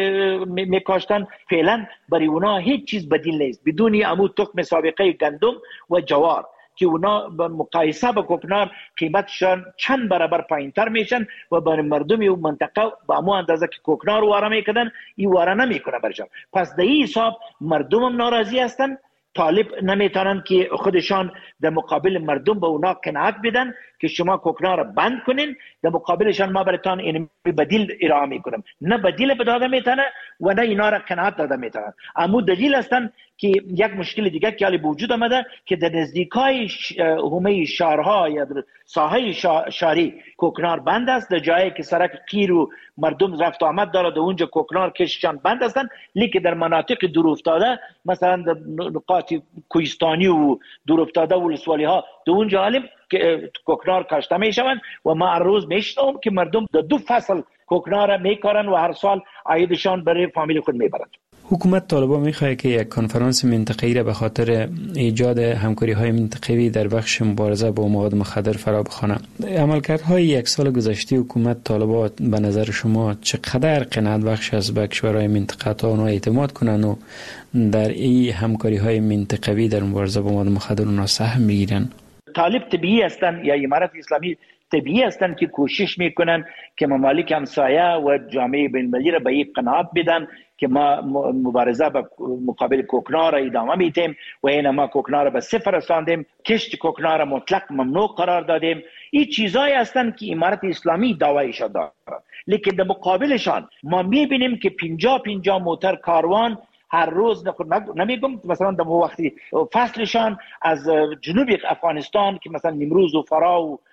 میکاشتن فعلا برای اونا هیچ چیز بدیل نیست بدون امو تخم سابقه گندم و جوار. که اونا به مقایسه با کوکنار قیمتشان چند برابر پایینتر میشن و برای مردم اون منطقه با مو اندازه که کوکنار واره میکنن این واره نمیکنه برشان. پس در این حساب مردم هم ناراضی هستن، طالب نمیتونن که خودشان در مقابل مردم به اونا قناعت بدن که شما کوکنار را بند کنین، در مقابلشان ما براتون این بدیل ارائه میکنم. نه بدیل بداده میتونه و نه اینا را قناعت داده میتونه. اما دلیل هستن که یک مشکل دیگه که حالی وجود آمده که در نزدیکای حومه شهرها یا در ساحه شهری کوکنار بند است، در جایی که سرک قیر و مردم رفت آمد داره در اونجا کوکنار کششان بند هستند، لیکن در مناطق دور افتاده مثلا در نقاط کوهستانی و دور افتاده ولسوالی ها در اونجا حالیم که کوکنار کاشته میشوند و ما هر روز میشنوم که مردم در 2 فصل کوکنار میکارن و هر سال عایدشان برای فامیل خود میبرند. حکومت طالبان میخواهد که یک کنفرانس منطقه‌ای را به خاطر ایجاد همکاری‌های منطقه‌ای در بخش مبارزه با مواد مخدر فرا بخواند. عملکردهای یک سال گذشته حکومت طالبان به نظر شما چقدر قناعت بخش است به کشورهای منطقه تا آنها اعتماد کنند و در این همکاری‌های منطقه‌ای در مبارزه با مواد مخدر آنها سهم بگیرند؟ طالب طبیعی هستند یا امارت اسلامی طبیعی هستند که کوشش میکنن که ممالک همسایه و جامعه بین‌المللی را به این قناعت بدن که ما مبارزه با مقابل کوکنار را ادامه میدیم و این ما کوکنار را به صفر رساندیم، کشت کوکنار را مطلق ممنوع قرار دادیم. این چیزایی هستند که امارت اسلامی دعوایش داره، لیکن در مقابلشان ما میبینیم که 50 موتر کاروان هر روز نمیگم مثلا در وقتی فصلشان از جنوب افغانستان که مثلا نیمروز و فرا و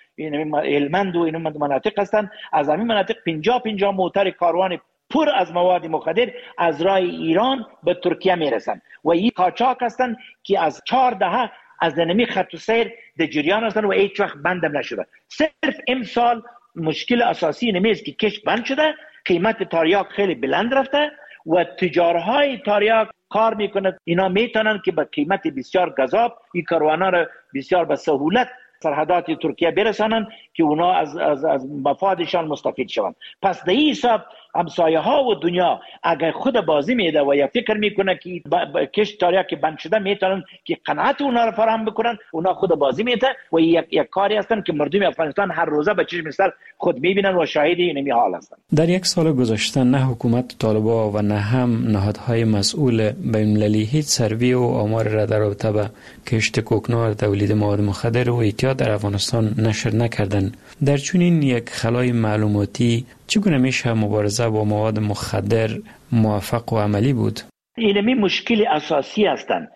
هلمند و این مناطق هستند، از همین مناطق 50 موتر کاروان پر از مواد مخدر از راه ایران به ترکیه میرسند و این قاچاق هستند که از 4 دهه از نمی خط سیر در جریان هستند و هیچ وقت بندم نشده. صرف امسال مشکل اساسی نمیست که کش بند شده، قیمت تریاک خیلی بلند رفته و تجارهای تریاک کار میکنند، اینا میتونن که به قیمت بسیار گزاف این کاروانا را بسیار به سهولت سرحدات ترکیه برسانند که اونا از مفادشان مستفید شوند. پس در این حساب همسایه ها و دنیا اگر خود بازی میده و یا فکر میکنه که کشت تریاک بند شده میتونن که قناعت اونا رو فراهم بکنن، اونا خود بازی میده و یک کاری هستن که مردم افغانستان هر روزه به چشم سر خود میبینن و شاهد این حال هستن. در یک سال گذشته نه حکومت طالبان و نه هم نهادهای مسئول بین‌المللی هیچ سروی و آمار را در رابطه با کشت کوکنار، تولید مواد مخدر و اعتیاد در افغانستان نشر نکردند. در چنین یک خلای معلوماتی چگونه میشه مبارزه با مواد مخدر موفق و عملی بود؟ اینمی مشکل اساسی هستند.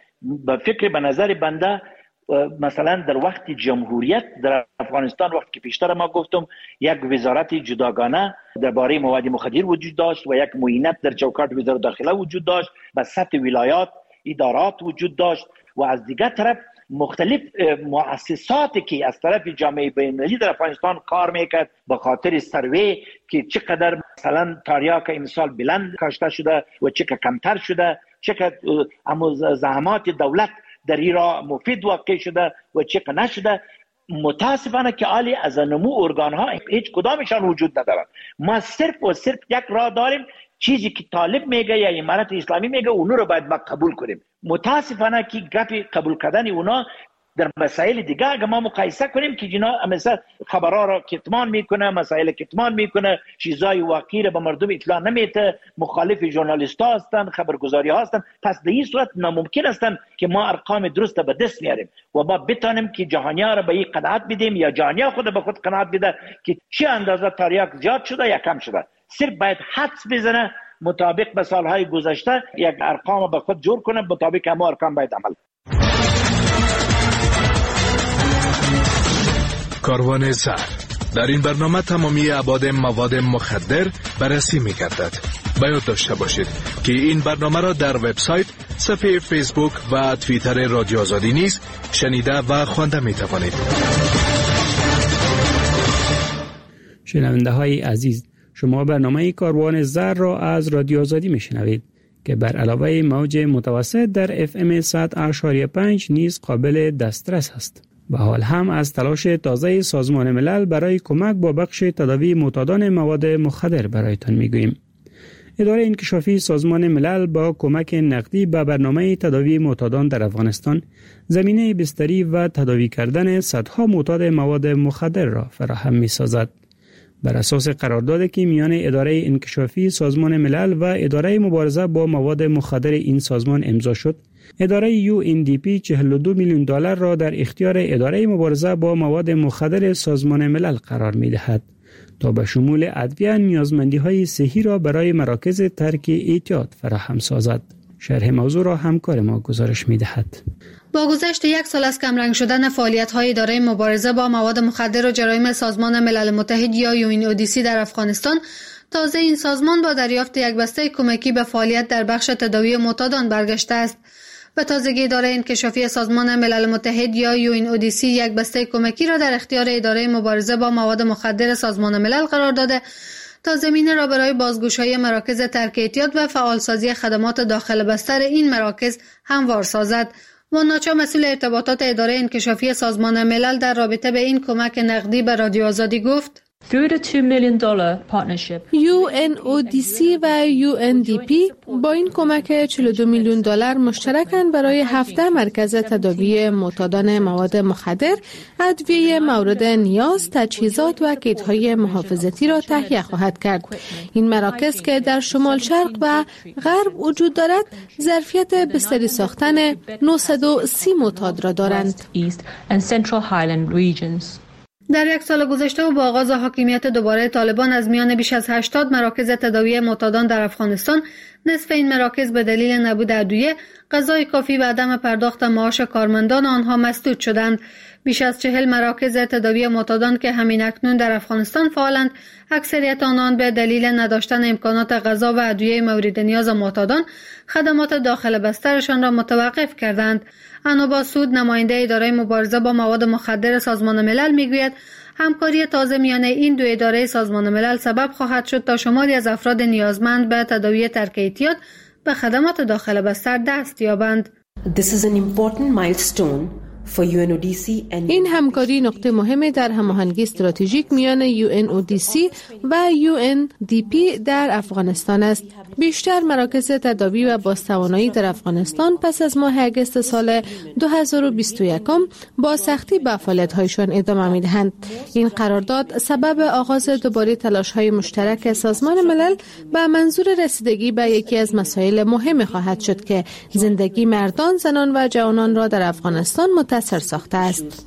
به نظر بنده مثلا در وقت جمهوریت در افغانستان وقتی که پیشتر ما گفتم یک وزارت جداگانه درباره مواد مخدر وجود داشت و یک معینت در چوکاٹ وزارت داخله وجود داشت، به سطح ولایات ادارات وجود داشت و از دیگر طرف مختلف مؤسساتی که از طرف جامعه بین‌المللی در افغانستان کار میکرد به خاطر سروی که چقدر مثلا تریاک امسال بلند کاشته شده و چقدر کمتر شده، چقدر زحمات دولت در این راه مفید واقع شده و چقدر نشده. متاسفانه که عالی از نمو ارگان ها هیچ کدامشان وجود ندارد. ما صرف و صرف یک راه داریم، چیزی که طالب میگه یا امارت اسلامی میگه اونو رو باید ما قبول کنیم. متاسفانه که گپ قبول کردن اونا در مسائل دیگه اگه ما مقایسه کنیم که جنا مثلا خبرها را کتمان میکنه، مسائل کتمان میکنه، چیزای واقعی را به مردم اطلاع نمیده، مخالف ژورنالیست ها هستند، خبرگزاری ها هستند. پس در این صورت ناممکن است که ما ارقام درست به دست میاریم و ما بتانیم که جهانیا را به این قناعت بدیم یا جهانیا خود به خود قناعت بده که چه اندازه تریاک زیاد شده یا کم شده. صرف باید حدس بزنه مطابق به سالهای گذشته، یک ارقام به خود جور کنه، مطابق همه ارقام باید عمل. کاروان زر. در این برنامه تمامی ابعاد مواد مخدر بررسی می‌گردد. باید داشته باشید که این برنامه را در وبسایت، صفحه فیسبوک و توییتر رادیو آزادی نیز شنیده و خوانده می‌توانید. شنونده‌های عزیز، شما برنامه کاروان زر را از رادیو آزادی میشنوید که بر علاوه موج متوسط در FM 100.5 نیز قابل دسترس است. و حال هم از تلاش تازه سازمان ملل برای کمک با بخش تداوی معتادان مواد مخدر برایتان میگوییم. اداره انکشافی سازمان ملل با کمک نقدی به برنامه تداوی معتادان در افغانستان زمینه بستری و تداوی کردن صدها معتاد مواد مخدر را فراهم می‌سازد. بر اساس قراردادی که میان اداره انکشافی سازمان ملل و اداره مبارزه با مواد مخدر این سازمان امضا شد، اداره UNDP $42 میلیون را در اختیار اداره مبارزه با مواد مخدر سازمان ملل قرار می‌دهد تا به شمول ادویه نیازمندی‌های صحی را برای مراکز ترک اعتیاد فراهم سازد. شرح موضوع را همکار ما گزارش می‌دهد. با گذشت 1 سال از کمرنگ شدن فعالیت‌های اداره مبارزه با مواد مخدر و جرایم سازمان ملل متحد یا UNODC در افغانستان، تازه این سازمان با دریافت یک بسته کمکی به فعالیت در بخش تداوی معتادان برگشته است. به تازگی اداره انکشافی سازمان ملل متحد یا UNODC یک بسته کمکی را در اختیار اداره مبارزه با مواد مخدر سازمان ملل قرار داده تا زمینه را برای بازگشایی مراکز ترک اعتیاد و فعالسازی خدمات داخل بستر این مراکز هموار سازد. واناچا مسئول ارتباطات اداره انکشافی سازمان ملل در رابطه به این کمک نقدی به رادیو آزادی گفت: Through the $2 million partnership, UNODC و UNDP با این کمک $42 میلیون مشترکاً برای 17 مرکز تداوی معتادان مواد مخدر، ادویه مورد نیاز، تجهیزات و کیت‌های محافظتی را تهیه خواهد کرد. این مراکز که در شمال شرق و غرب وجود دارد، ظرفیت بستری ساختن 930 معتاد را دارند. در 1 سال گذشته و با آغاز حاکمیت دوباره طالبان از میان بیش از 80 مراکز تداوی معتادان در افغانستان، نصف این مراکز به دلیل نبود ادویه، غذای کافی و عدم پرداخت معاش کارمندان آنها مسدود شدند. بیش از 40 مراکز تداوی معتادان که همین اکنون در افغانستان فعالند، اکثریت آنان به دلیل نداشتن امکانات غذا و ادویه مورد نیاز معتادان، خدمات داخل بسترشان را متوقف کردند. انوبا سود، نماینده اداره مبارزه با مواد مخدر سازمان ملل میگوید همکاری تازه میان این دو اداره سازمان ملل سبب خواهد شد تا شماری از افراد نیازمند به تداوی ترک اعتیاد به خدمات داخل بستر دست یابند. این همکاری نقطه مهمی در هماهنگی استراتژیک میان UNODC و UNDP در افغانستان است. بیشتر مراکز تداوی و بازتوانایی در افغانستان پس از ماه اگست سال 2021 با سختی به فعالیت‌هایشان ادامه می‌دهند. این قرارداد سبب آغاز دوباره تلاش‌های مشترک سازمان ملل به منظور رسیدگی به یکی از مسائل مهم خواهد شد که زندگی مردان، زنان و جوانان را در افغانستان متاثر ساخته است.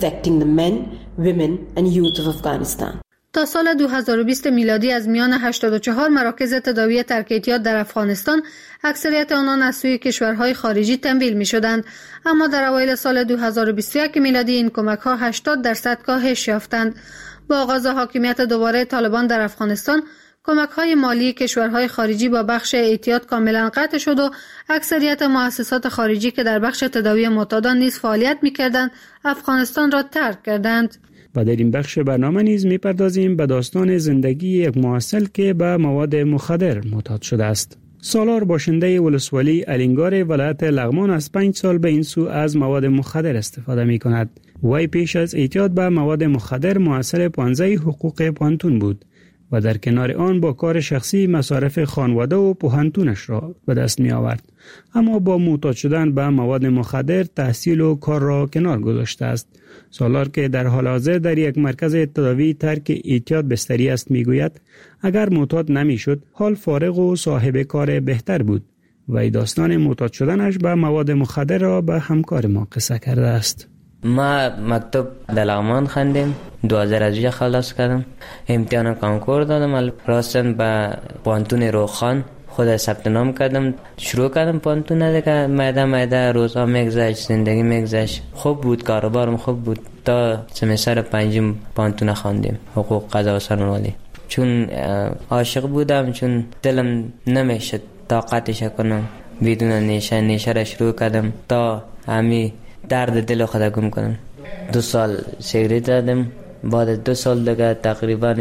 تا سال 2020 میلادی از میان 84 مراکز تداوی ترک اعتیاد در افغانستان، اکثریت آنان از سوی کشورهای خارجی تمویل می شدند، اما در اوایل سال 2021 میلادی این کمک‌ها 80% کاهش یافتند. با آغاز حاکمیت دوباره طالبان در افغانستان، کمک‌های مالی کشورهای خارجی با بخش اعتیاد کاملا قطع شد و اکثریت مؤسسات خارجی که در بخش تداوی معتادان نیز فعالیت می‌کردند، افغانستان را ترک کردند. و در این بخش برنامه نیز می‌پردازیم به داستان زندگی یک محصل که به مواد مخدر معتاد شده است. سالار باشنده ولسوالی الینگار ولایت لغمان از 5 سال به این سو از مواد مخدر استفاده می‌کند. وی پیش از اعتیاد به مواد مخدر محصل 15 حقوق پانتون بود و در کنار آن با کار شخصی مصارف خانواده و پوهنتونش را به دست می آورد. اما با معتاد شدن به مواد مخدر تحصیل و کار را کنار گذاشته است. سالار که در حال حاضر در یک مرکز تداوی ترک اعتیاد بستری است می گوید اگر معتاد نمی شد حال فارغ و صاحب کار بهتر بود و داستان معتاد شدنش به مواد مخدر را به همکار ما قصه کرده است. ما مکتب در لغمان خواندیم، 2000 خلاص کردم، امتحان کنکور دادم، راستن به پانتون روخان خود ثبت نام کردم، شروع کردم پانتون دیگه، میده روزا میگذشت، زندگی میگذشت، خوب بود، کاروبارم خوب بود تا سمستر 5 پانتون خواندیم، حقوق قضا و سرنوردی. چون عاشق بودم، چون دلم نمیشد طاقتش کنم، بدون نیشه را شروع کردم تا همی درد دل خدا گم کنم. 2 سال سیگریت زدم، بعد 2 سال دیگه تقریبا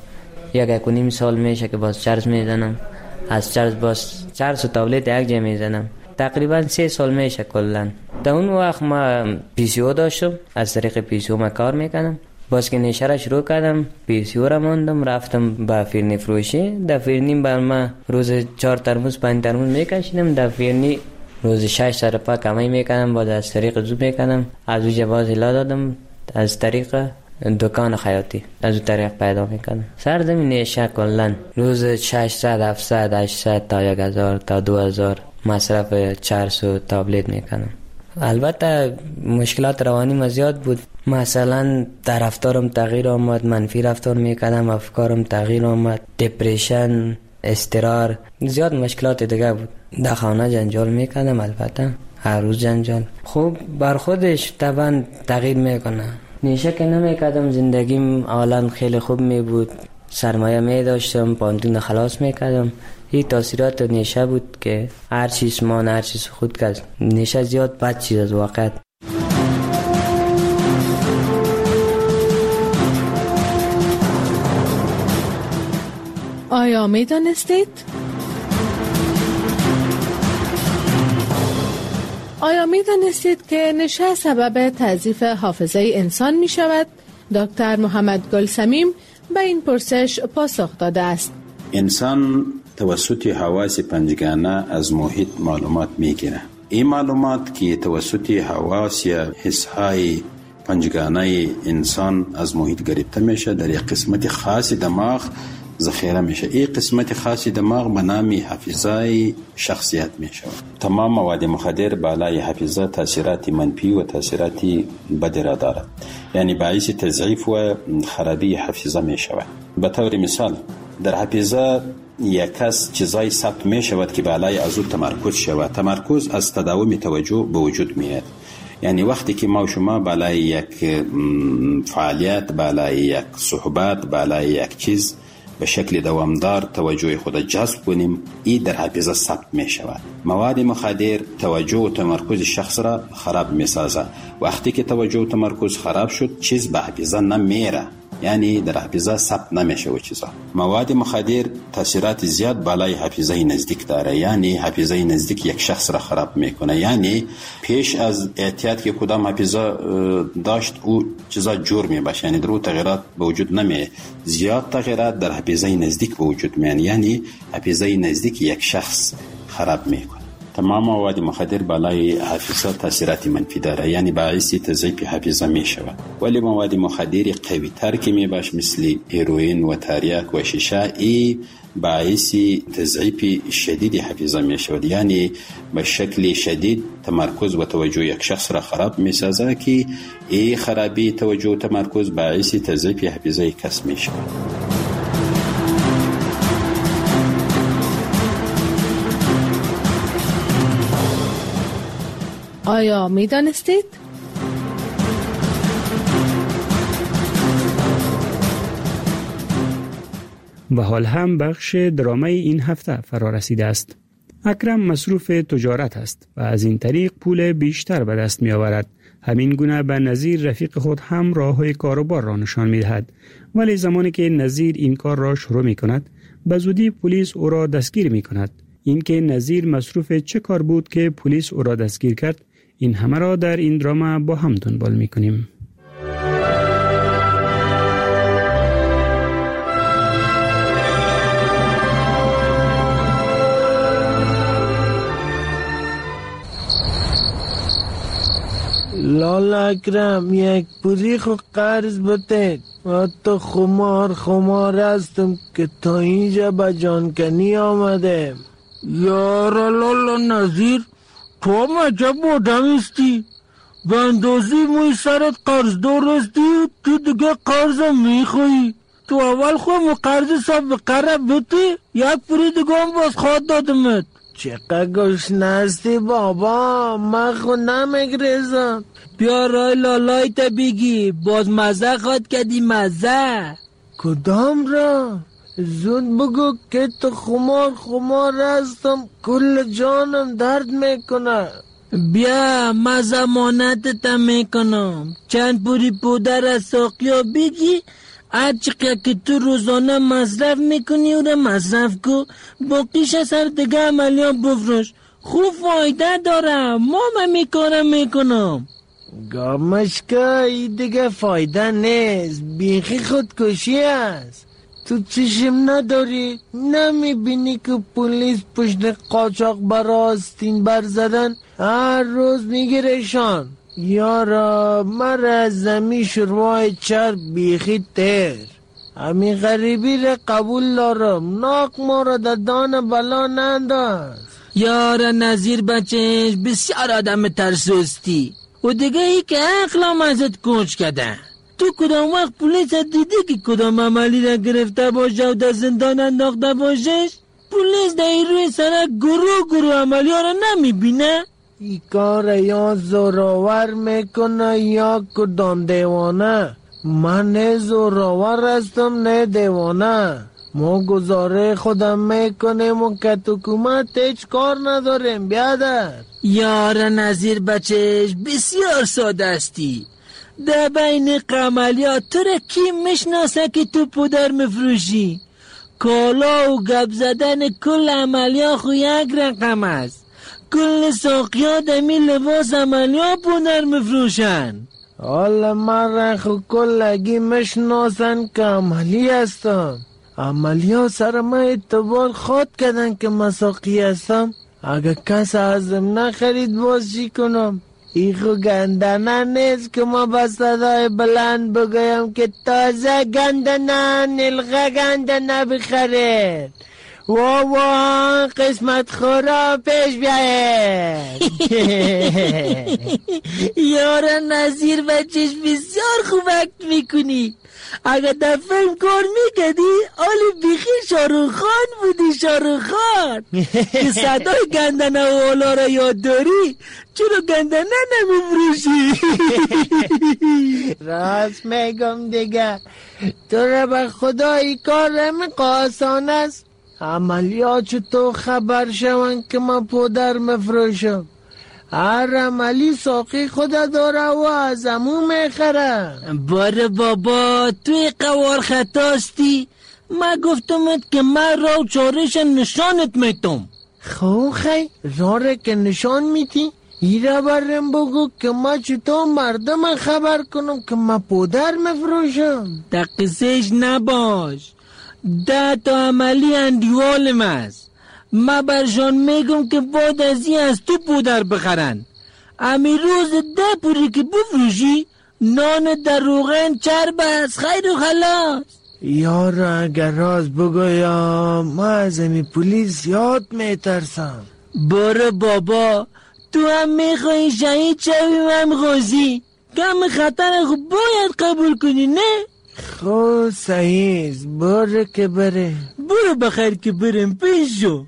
1.5 سال میشه که باز چرس میزنم، از چرس باز چرس و تابلت یک جا میزنم، تقریبا 3 سال میشه کلن. در اون وقت ما پیسیو داشتم، از طریق پیسیو ما کار میکنم، باز که نیشه را شروع کردم، پیسیو را ماندم، رفتم به فرنی فروشی. در فرنی بر من روز 4 ترمز 5 ترمز میکشیدم. در فرنی روز 6 سرپا کمایی میکنم، باز از طریق زوب میکنم. از اونجا باز الا دادم از طریق دکان خیاطی، از اون طریق پیدا میکنم. سرزمین نیشه کلن روز 600 700 800 تا 1000 تا 2000 مصرف چرس و تابلت میکنم. البته مشکلات روانی ما زیاد بود. مثلا در رفتارم تغییر آمد، منفی رفتار میکردم، افکارم تغییر آمد، دپریشن، استرار، زیاد مشکلات دیگه بود. در خانه جنجال میکردم، البته هر روز جنجال. خوب بر خودش طبعا تغییر میکنه. نیشه که نمیکردم، زندگیم حالا خیلی خوب می بود، سرمایه می داشتم، پانتون خلاص میکردم. این تاثیرات نیشه بود که هر چیز مان، هر چیز خود کرد. نیشه زیاد بد چیز از واقعیت. آیا می دانستید؟ آیا می دانستید که نشه سبب تضعیف حافظه انسان می شود؟ دکتر محمد گلسمیم به این پرسش پاسخ داده است. انسان توسط حواس پنجگانه از محیط معلومات می گیره. این معلومات که توسط حواس یا حسهای پنجگانه انسان از محیط گرفته میشه، در یک قسمت خاص دماغ ذخیره میشه. این قسمت خاصی دماغ به نام حافظه شخصیت میشه. تمام مواد مخدر بالای حافظه تاثیرات منفی و تاثیرات بد را دارد، یعنی باعث تضعیف و خرابی حافظه میشه. به طور مثال در حافظه یک کس چیزای ثبت میشود که بالای از او تمرکز شود. تمرکز از تداوم توجه به وجود میاد. یعنی وقتی که ما و شما بالای یک فعالیت، بالای یک صحبت، بالای یک چیز به شکل دوامدار توجه خود جذب کنیم، این در حافظه ثبت می شود. مواد مخدر توجه و تمرکز شخص را خراب می سازد. وقتی که توجه و تمرکز خراب شد، چیز به حافظه نمیره، یعنی در حافظه ثبت نمیشه و چیزا. مواد مخدر تاثیرات زیاد بالای حافظه نزدیک داره، یعنی حافظه نزدیک یک شخص را خراب میکنه. یعنی پیش از احتیاط که کدام حافظه داشت او چیزا جور میباشه، یعنی در او تغییرات به وجود نمی، زیاد تغییرات در حافظه نزدیک به وجود میان، یعنی حافظه نزدیک یک شخص خراب میکنه. تمام مواد مخدر بالای حافظه تاثیرات منفی داره، یعنی باعث تضعیف حافظه می شود. ولی مواد مخدر قوی تر که می باش مثل هیروئین و تریاک و شیشه، ای باعث تضعیف شدید حافظه می شود، یعنی به شکل شدید تمرکز و توجه یک شخص را خراب می سازه که ای خرابی توجه و تمرکز باعث تضعیف حافظه کس می شود. آیا می دانستید؟ و حال هم بخش درامای این هفته فرا رسیده است. اکرم مصروف تجارت است و از این طریق پول بیشتر به دست می آورد. همین گونه به نظیر رفیق خود هم راه‌های کاروبار را نشان می دهد. ولی زمانی که نظیر این کار را شروع می کند، به زودی پلیس او را دستگیر می کند. این که نظیر مصروف چه کار بود که پلیس او را دستگیر کرد، این همه را در این دراما با هم دنبال می کنیم. لالا اکرم یک پولی خو قرض بده. حتی خمار هستم که تا اینجا به جانکنی آمده. یارا لالا نظیر، تو مجب آدم استی؟ به اندازی موی سرت قرض درستی، تو دیگه قرضم میخوایی. تو اول خواهم قرض سب به قرب بده، یک پولی دیگه هم باز خواد دادمت. چقدر گشنه هستی بابا، من خود نمیگریزم. بیا رای لالای تا بگی، باز مزه خواد کردی مزه. کدام را؟ زود بگو که تو خمار هستم، کل جانم درد میکنه. بیا من زمانتت میکنم، چند پوری پودر از ساقیا بگی، هر چقدر که تو روزانه مصرف میکنی او را مصرف کن، باقیش از هر دیگه عملیان بفروش، خوب فایده داره. ما میکارم میکنم. گامشکای دیگه فایده نیست، بیخی خودکشی است. تو چشم نداری؟ نمیبینی که پلیس پشت قاچاق براستین بر زدن هر روز میگیرشان؟ یارا مر از زمین شروع چرب بیخی تر، همین غریبی را قبول دارم، ناک ما را در دان بلا ننداز. یار نظیر بچهش بسیار آدم ترسوستی و دیگه ای که اقلام ازت کوچ کده. تو کدام وقت پولیس دیدی که کدام عملی را گرفته باشه و در زندان انداخته باشش؟ پولیس در روی سرک گروه عملی ها را نمیبینه؟ ای کار یا زوراور میکنه یا کدام دیوانه. من نه زوراور هستم نه دیوانه. ما گزاره خودم میکنیم و که حکومت هیچ کار نداریم. بیادر یار نظیر بچهش بسیار ساده استی. در بین قملیات تو را کی میشناسه که تو پودر مفروشی؟ کالا و گپ زدن کل عملیات خو یک رقم است. کل ساقیات دمی لباس عملیات پودر مفروشن. حالا من را خو کلگی میشناسن که عملی هستم. عملیات سر من اعتبار خواد کردن که مساقی هستم. اگه کس ازم نخرید باز چی کنم؟ ایخو گندنه نیست که ما با صدای بلند بگویم که تازه گندنه نلغه گندنه بخرید. وا قسمت خورا پیش بیاید. یار نظیر بچهش بسیار خوب اکت میکنی. اگر در فیلم کار میکردی آلی بیخی شاروخ خان بودی. شاروخ خان که صدای گندنه و اولا را یاد داری، چرا گندنه نمیفروشی؟ راست میگم دیگه. تو را به خدای کار آسان است. عملیات چطور خبر شون که من پودر مفروشم؟ هر عملی ساقی خود داره و از امو میخره. باره بابا توی قوار خطاستی. من گفتمت که من را و چارش نشانت میتم. خی راره که نشان میتی؟ ایره برم بگو که من چطور مردم خبر کنم که من پودر مفروشم. در قصهش نباش. 10 تا عملی اندیوالم است. من برشان میگم که بعد از این از تو پودر بخرن. امی روز 10 پوری که بفروشی نان در روغن چرب است. خیر و خلاص. یار اگر راز بگویم من از امی پولیس یاد میترسم. باره بابا تو هم میخوایی شهید شویم هم غازی. کم خطر خوب باید قبول کنی نه؟ خب صحیح باره که بره. برو بخیر که برم پیش شو.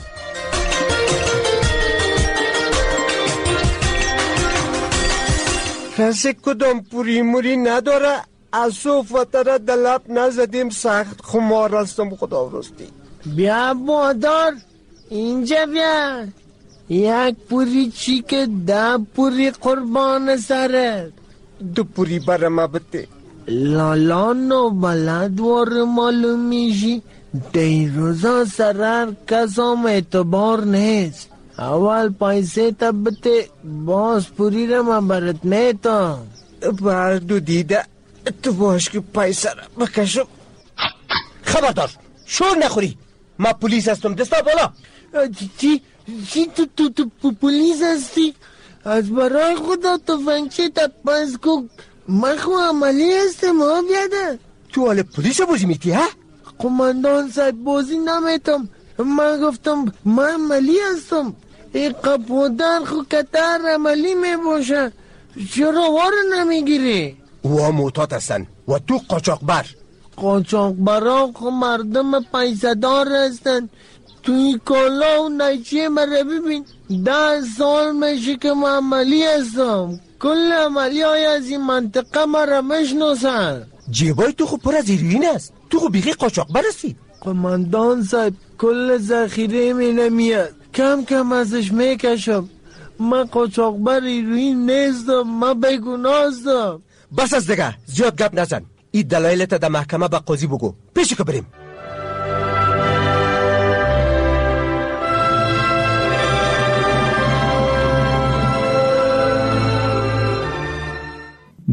کسی کدام پوری موری نداره. از صوفتره دلب نزدیم سخت خمار هستم. خدا راستی بیا بادار اینجا بیا. یک پوری چی که 10 پوری قربان سرت. 2 پوری برم بده. لالان و بلد وار معلوم میشی. دیروزا سرر کسام اعتبار نیست. اول پیسه تا بده باز پوری را من برات میتم. بردو دیده تو باش که پیسه را بکشم. خبردار شور نخوری. من پولیس هستم. دستا بالا. چی تو پولیس هستی؟ از برای خدا تفنگچه تا پس کو. من خو عملی هستم ها بیاده. تو حال پولیس بازی میتی ها؟ قماندان صاحب بازی نمیتم. من گفتم من عملی هستم. این قپودر خو کتر عملی میباشه. چرا وار نمیگیری؟ و موتات هستن و تو قاچاقبر. قاچاقبران خو مردم پیسه دار هستن. توی کالا و نیچه مره ببین 10 سال میشه که من عملی هستم. کل عملی های از این منطقه مرا میشناسن. جیبای تو خو پر از هیروئین است. تو خو بیخی قاچاقبر هستی. قماندان صاحب کل ذخیره می نمیاد. کم کم ازش میکشم. من قاچاقبر هیروئین نیستم. من بیگناه هستم. بس از دیگه زیاد گپ نزن. این دلایلت در محکمه به قاضی بگو. پیشی که بریم.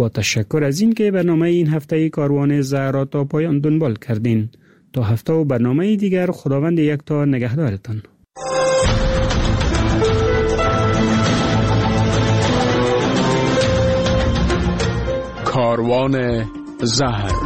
با تشکر از این که برنامه این هفته کاروان زهر را تا پایان دنبال کردین. تا هفته و برنامه دیگر خداوند یکتا نگهدارتان. کاروان زهر